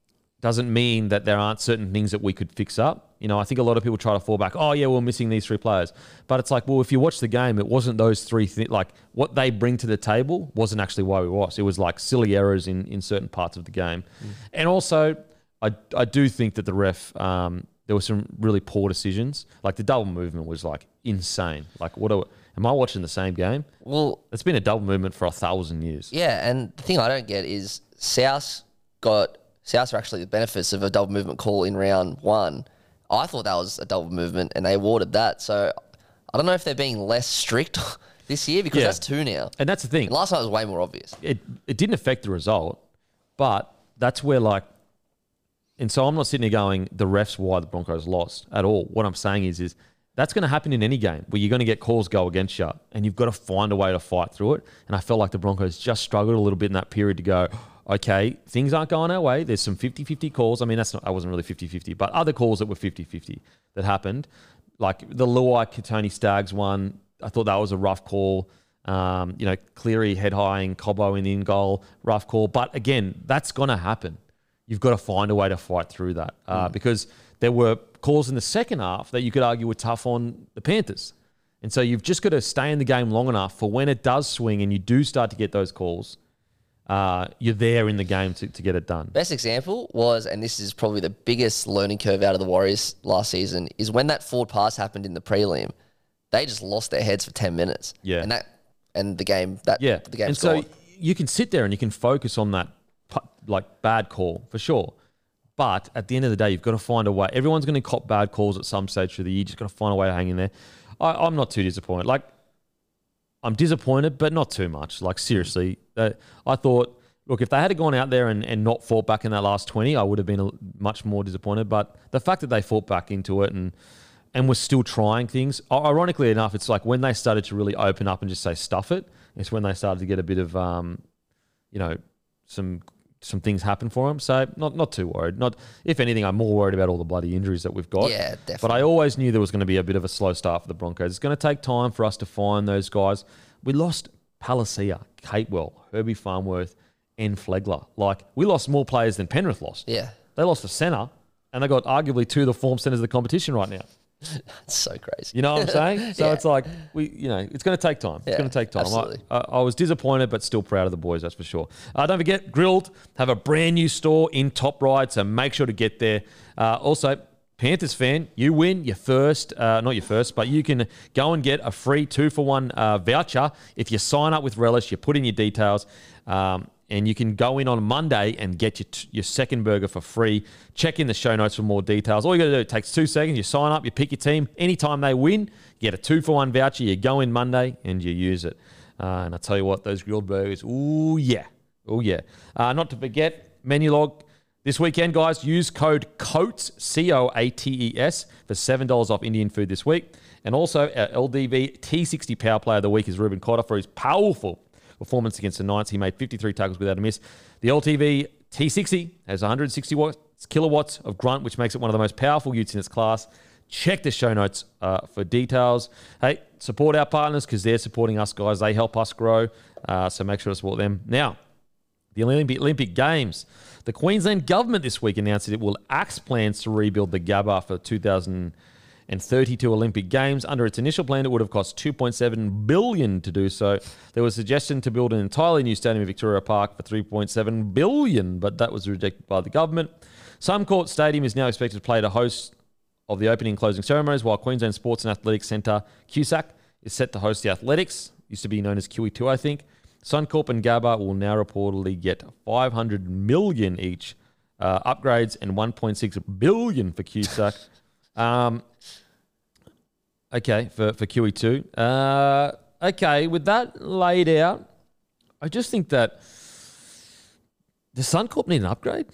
doesn't mean that there aren't certain things that we could fix up. You know, I think a lot of people try to fall back. Oh yeah, we're missing these three players, but it's like, well, if you watch the game, it wasn't those three things. Like what they bring to the table wasn't actually why we lost. It was like silly errors in in certain parts of the game, mm. and also I I do think that the ref um, there were some really poor decisions. Like the double movement was like insane. Like what? Are, am I watching the same game? Well, it's been a double movement for a thousand years. Yeah, and the thing I don't get is South got. South are actually the benefits of a double movement call in round one. I thought that was a double movement, and they awarded that. So I don't know if they're being less strict this year because yeah. that's two now. And that's the thing. Last night was way more obvious. It it didn't affect the result, but that's where like, and so I'm not sitting here going the refs why the Broncos lost at all. What I'm saying is is that's going to happen in any game where you're going to get calls go against you, and you've got to find a way to fight through it. And I felt like the Broncos just struggled a little bit in that period to go, okay, things aren't going our way. There's some fifty-fifty calls. I mean, that's not, I wasn't really fifty-fifty, but other calls that were fifty-fifty that happened. Like the Luai Tony Staggs one, I thought that was a rough call. Um, you know, Cleary head-highing, Cobbo in the in-goal, rough call. But again, that's going to happen. You've got to find a way to fight through that uh, mm. because there were calls in the second half that you could argue were tough on the Panthers. And so you've just got to stay in the game long enough for when it does swing and you do start to get those calls, Uh, you're there in the game to, to get it done. Best example was, and this is probably the biggest learning curve out of the Warriors last season, is when that forward pass happened in the prelim, they just lost their heads for ten minutes. Yeah. And that and the game that yeah. the game's and so gone. You can sit there and you can focus on that like bad call for sure. But at the end of the day, you've got to find a way. Everyone's going to cop bad calls at some stage through the year. You just got to find a way to hang in there. I, I'm not too disappointed. Like I'm disappointed, but not too much. Like seriously, uh, I thought. Look, if they had gone out there and, and not fought back in that last twenty, I would have been a, much more disappointed. But the fact that they fought back into it and and were still trying things, ironically enough, it's like when they started to really open up and just say stuff it, it's when they started to get a bit of, um, you know, some some things happen for them. So not not too worried. Not if anything, I'm more worried about all the bloody injuries that we've got. Yeah, definitely. But I always knew there was going to be a bit of a slow start for the Broncos. It's going to take time for us to find those guys. We lost Palacia, Catewell, Herbie Farnworth, and Flegler. Like, we lost more players than Penrith lost. Yeah. They lost a centre, and they got arguably two of the form centres of the competition right now. That's so crazy. You know what I'm saying? So yeah. it's like, we, you know, it's going to take time. It's yeah, going to take time. Absolutely. I, I, I was disappointed, but still proud of the boys, that's for sure. Uh, don't forget, Grilled have a brand new store in Top Ride, so make sure to get there. Uh, also, Panthers fan, you win your first, uh, not your first, but you can go and get a free two-for-one uh, voucher if you sign up with Relish, you put in your details, um, and you can go in on Monday and get your, t- your second burger for free. Check in the show notes for more details. All you got to do, it takes two seconds. You sign up, you pick your team. Anytime they win, you get a two-for-one voucher. You go in Monday and you use it. Uh, and I tell you what, those grilled burgers, ooh, yeah. Oh, yeah. Uh, not to forget, menu log. This weekend, guys, use code COATES, C O A T E S, for seven dollars off Indian food this week. And also, our L D V T sixty Power Player of the Week is Ruben Cotter for his powerful performance against the Knights. He made fifty-three tackles without a miss. The L T V T sixty has one hundred sixty watts, kilowatts of grunt, which makes it one of the most powerful utes in its class. Check the show notes uh, for details. Hey, support our partners because they're supporting us, guys. They help us grow, uh, so make sure to support them. Now, the Olympic, Olympic Games. The Queensland government this week announced that it will axe plans to rebuild the Gabba for two thousand thirty-two Olympic Games. Under its initial plan, it would have cost two point seven billion dollars to do so. There was a suggestion to build an entirely new stadium in Victoria Park for three point seven billion dollars, but that was rejected by the government. Suncorp Stadium is now expected to play the host of the opening and closing ceremonies, while Queensland Sports and Athletics Centre, Q S A C, is set to host the Athletics. Used to be known as Q E two, I think. Suncorp and Gabba will now reportedly get five hundred million dollars each, uh, upgrades, and one point six billion dollars for Q S A C. um, okay, for, for Q E two. Uh, okay, with that laid out, I just think that does Suncorp need an upgrade?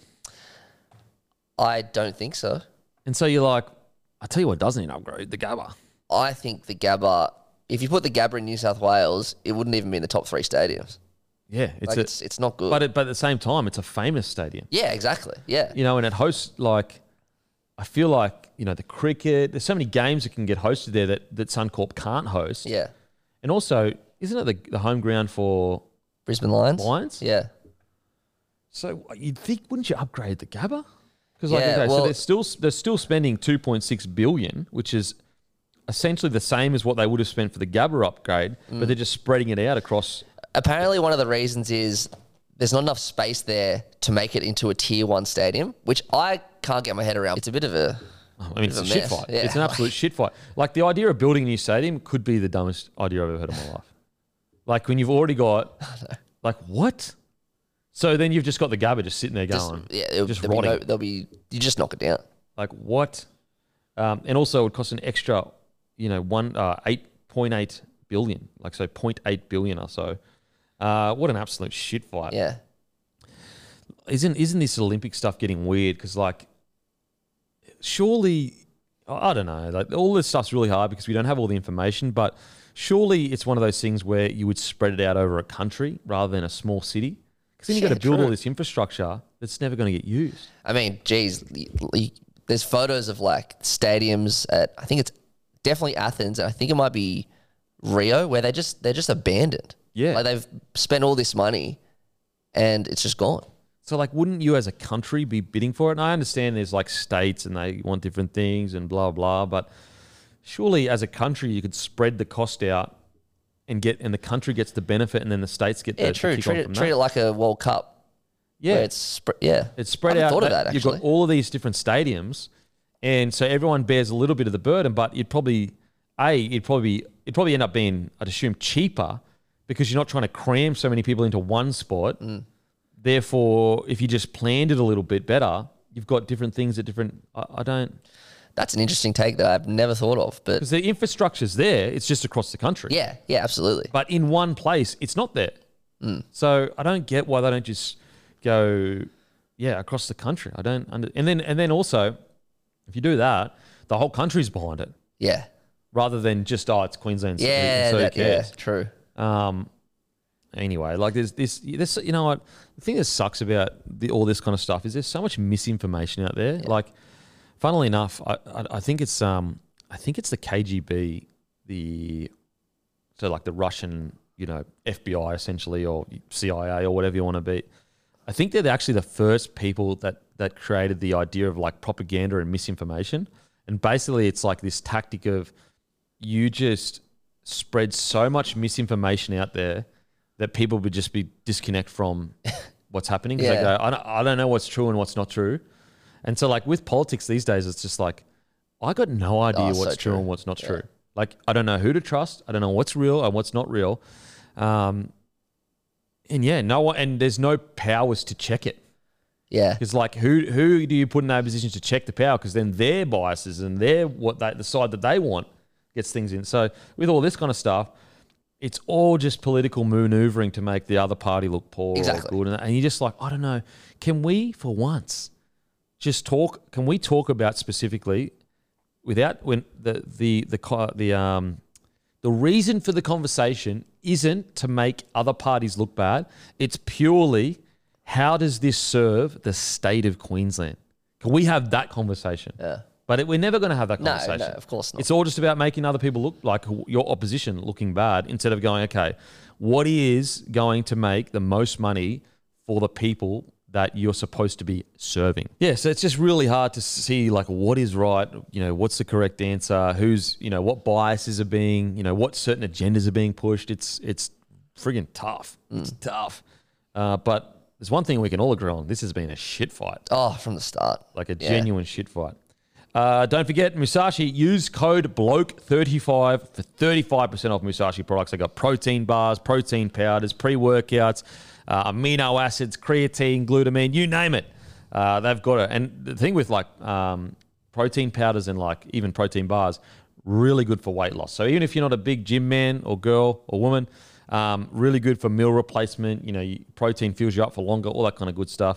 I don't think so. And so you're like, I tell you what doesn't need an upgrade, the Gabba. I think the Gabba, if you put the Gabba in New South Wales, it wouldn't even be in the top three stadiums. Yeah, it's like a, it's, it's not good. But, it, but at the same time, it's a famous stadium. Yeah, exactly. Yeah. You know, and it hosts, like, I feel like, you know, the cricket, there's so many games that can get hosted there that, that Suncorp can't host. Yeah. And also, isn't it the, the home ground for Brisbane Lions? Lions? Yeah. So you'd think, wouldn't you upgrade the Gabba? Because like, Yeah, okay, well- so they're still they're still spending two point six billion, which is essentially the same as what they would have spent for the Gabba upgrade, Mm. but they're just spreading it out across. Apparently, one of the reasons is there's not enough space there to make it into a tier one stadium, which I can't get my head around. It's a bit of a. I mean, it's a a shit mess, fight. yeah. It's an absolute shit fight. Like the idea of building a new stadium could be the dumbest idea I've ever heard in my life. Like when you've already got, like what? So then you've just got the Gabba just sitting there Just, going, yeah, it'll, just there'll be rotting. no, there'll be you just knock it down. Like what? Um, and also it would cost an extra, you know, one uh, eight point eight billion, like so zero point eight billion or so. Uh, what an absolute shit fight! Yeah, Isn't isn't this Olympic stuff getting weird? Because like, surely, I don't know. Like all this stuff's really hard because we don't have all the information. But surely it's one of those things where you would spread it out over a country rather than a small city. Because then you Yeah, got to build true. all this infrastructure that's never going to get used. I mean, geez, y- y- there's photos of like stadiums at I think it's definitely Athens, and I think it might be Rio, where they just they're just abandoned. Yeah. like they've spent all this money, and it's just gone. So, like, wouldn't you as a country be bidding for it? And I understand there's like states and they want different things and blah, blah, but surely as a country you could spread the cost out and get, and the country gets the benefit and then the states get Yeah, the, true. the kick Treat on it, from treat that. it like a World Cup. Yeah. where it's spre- yeah. It's spread I out. haven't thought of but that, You've actually. got all of these different stadiums, and so everyone bears a little bit of the burden, but you'd probably, A, it'd probably, be, it'd probably end up being, I'd assume, cheaper because you're not trying to cram so many people into one sport. Mm. Therefore, if you just planned it a little bit better, you've got different things at different, I, I don't, That's an interesting take that I've never thought of. But because the infrastructure's there, it's just across the country. yeah, yeah, absolutely. But in one place, it's not there. Mm. So I don't get why they don't just go, yeah, across the country. I don't under, and then and then also, if you do that, the whole country's behind it, Yeah, rather than just oh, it's Queensland. so- yeah, so who that, yeah, cares? true. Um, anyway, like there's this, this, you know what? The thing that sucks about the, all this kind of stuff is there's so much misinformation out there. Like, funnily enough, I, I, I think it's um, I think it's the K G B, the so like the Russian, you know, F B I essentially, or C I A or whatever you want to be. I think they're actually the first people that that created the idea of like propaganda and misinformation. And basically, it's like this tactic of you just spread so much misinformation out there that people would just be disconnect from what's happening. 'Cause Yeah. they go, I don't, I don't know what's true and what's not true. And so, like with politics these days, it's just like I got no idea Oh, so what's true true. and what's not Yeah. true. Like I don't know who to trust. I don't know what's real and what's not real. Um, and yeah, no one, and there's no powers to check it. Yeah, Because like, who who do you put in that position to check the power? Because then their biases and their what they the side that they want gets things in. So with all this kind of stuff, it's all just political maneuvering to make the other party look poor Exactly. or good. And, and you're just like, I don't know. Can we, for once, just talk? Can we talk about specifically without when the the the co- the um the reason for the conversation isn't to make other parties look bad. It's purely how does this serve the state of Queensland? Can we have that conversation? yeah. But it, we're never going to have that No, conversation. no, of course not. It's all just about making other people look like your opposition looking bad instead of going, okay, what is going to make the most money for the people that you're supposed to be serving? Yeah, so it's just really hard to see like what is right, you know, what's the correct answer, who's, you know, what biases are being, you know, what certain agendas are being pushed. It's it's friggin' tough. It's tough. Uh, but there's one thing we can all agree on. This has been a shit fight. Oh, from the start. Like a Yeah. genuine shit fight. Uh, don't forget, Musashi, use code bloke thirty-five for thirty-five percent off Musashi products. They got protein bars, protein powders, pre-workouts, uh, amino acids, creatine, glutamine, you name it. Uh, they've got it. And the thing with like um, protein powders and like even protein bars, really good for weight loss. So even if you're not a big gym man or girl or woman, um, really good for meal replacement. You know, you, protein fills you up for longer, all that kind of good stuff.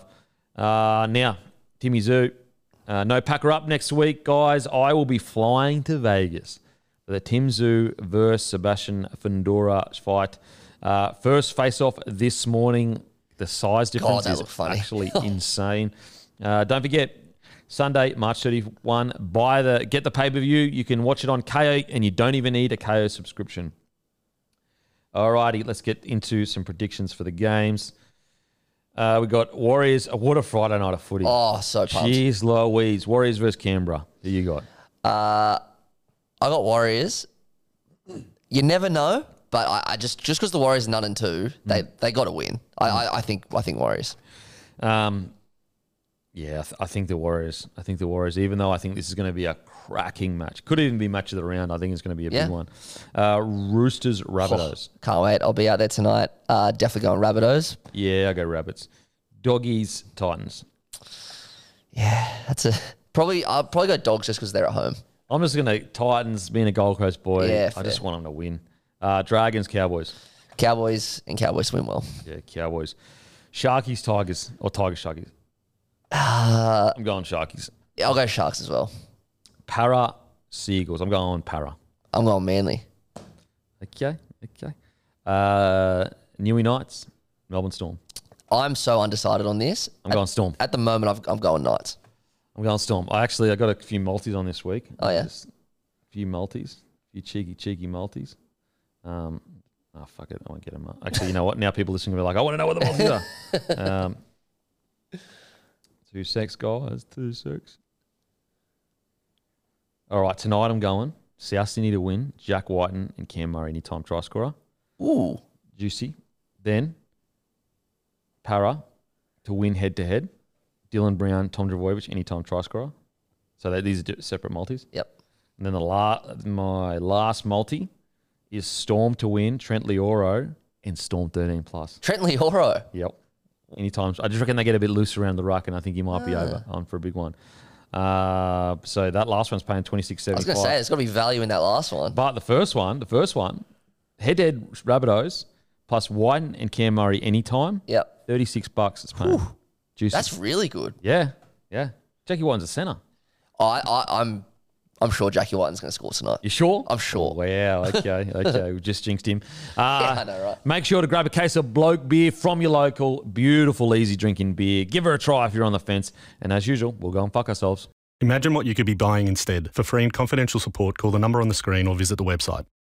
Uh, now, Timmy Zoo. Uh, no Packer up next week, guys. I will be flying to Vegas for the Tim Zoo versus Sebastian Fundora fight. Uh, first face-off this morning. The size difference that is looked funny. actually insane. Uh, don't forget, Sunday, March thirty-first, buy the get the pay-per-view. You can watch it on K O, and you don't even need a K O subscription. Alrighty, let's get into some predictions for the games. Uh, we got Warriors. Uh, what a Friday night of footy. Oh, so pumped. Jeez Louise. Warriors versus Canberra. Who you got? Uh, I got Warriors. You never know, but I, I just just because the Warriors are none and two, they they got to win. I, I I think I think Warriors. Um, yeah, I, th- I think the Warriors. I think the Warriors. Even though I think this is going to be a cracking match, could even be match of the round. I think it's going to be a Yeah. big one. Uh, Roosters, Rabbitohs. Can't wait. I'll be out there tonight. Uh, definitely going Rabbitohs. Yeah, I go Rabbits. Doggies, Titans. Yeah, that's a probably. I'll probably go Dogs just because they're at home. I'm just going to Titans. Being a Gold Coast boy, Yeah, I just fair. want them to win. Uh, Dragons, Cowboys. Cowboys and Cowboys swim well. Yeah, Cowboys. Sharkies, Tigers, or Tigers, Sharkies. Uh, I'm going Sharkies. yeah, I'll go Sharks as well. Para, Seagulls. I'm going Para. I'm going Manly. Okay, okay. Uh, Newey Knights, Melbourne Storm. I'm so undecided on this. I'm at, going Storm. At the moment, I've, I'm going Knights. I'm going Storm. I actually I got a few multis on this week. Oh, yeah? Just a few multis, a few cheeky cheeky multis. Um, oh fuck it, I won't get them up. Actually, you know what? Now people listening will be like, I want to know what the multis are. Um, two secs, guys. Two secs. All right, tonight I'm going South Sydney to win. Jack Whiten and Cam Murray anytime try scorer. Ooh. Juicy. Then Para to win head to head. Dylan Brown, Tom Trbojevic anytime try scorer. So that these are di- separate multis. Yep. And then the la- my last multi is Storm to win, Trent Leoro and Storm thirteen plus. Trent Leoro. Yep. Anytime. I just reckon they get a bit loose around the ruck, and I think he might be over on for a big one. Uh, so that last one's paying twenty-six I was seventy-five. going to say, there's got to be value in that last one. But the first one, the first one, head-to-head Rabbitohs plus Whiten and Cam Murray anytime, Yep. thirty-six bucks it's paying. Juicy. That's really good. yeah, yeah. Jackie Whiten's a centre. I, I, I'm I'm sure Jackie Whiten's going to score tonight. You sure? I'm sure. Oh, wow. Okay. Okay. We just jinxed him. Uh, Yeah, I know, right? Make sure to grab a case of Bloke beer from your local. Beautiful, easy drinking beer. Give her a try if you're on the fence. And as usual, we'll go and fuck ourselves. Imagine what you could be buying instead. For free and confidential support, call the number on the screen or visit the website.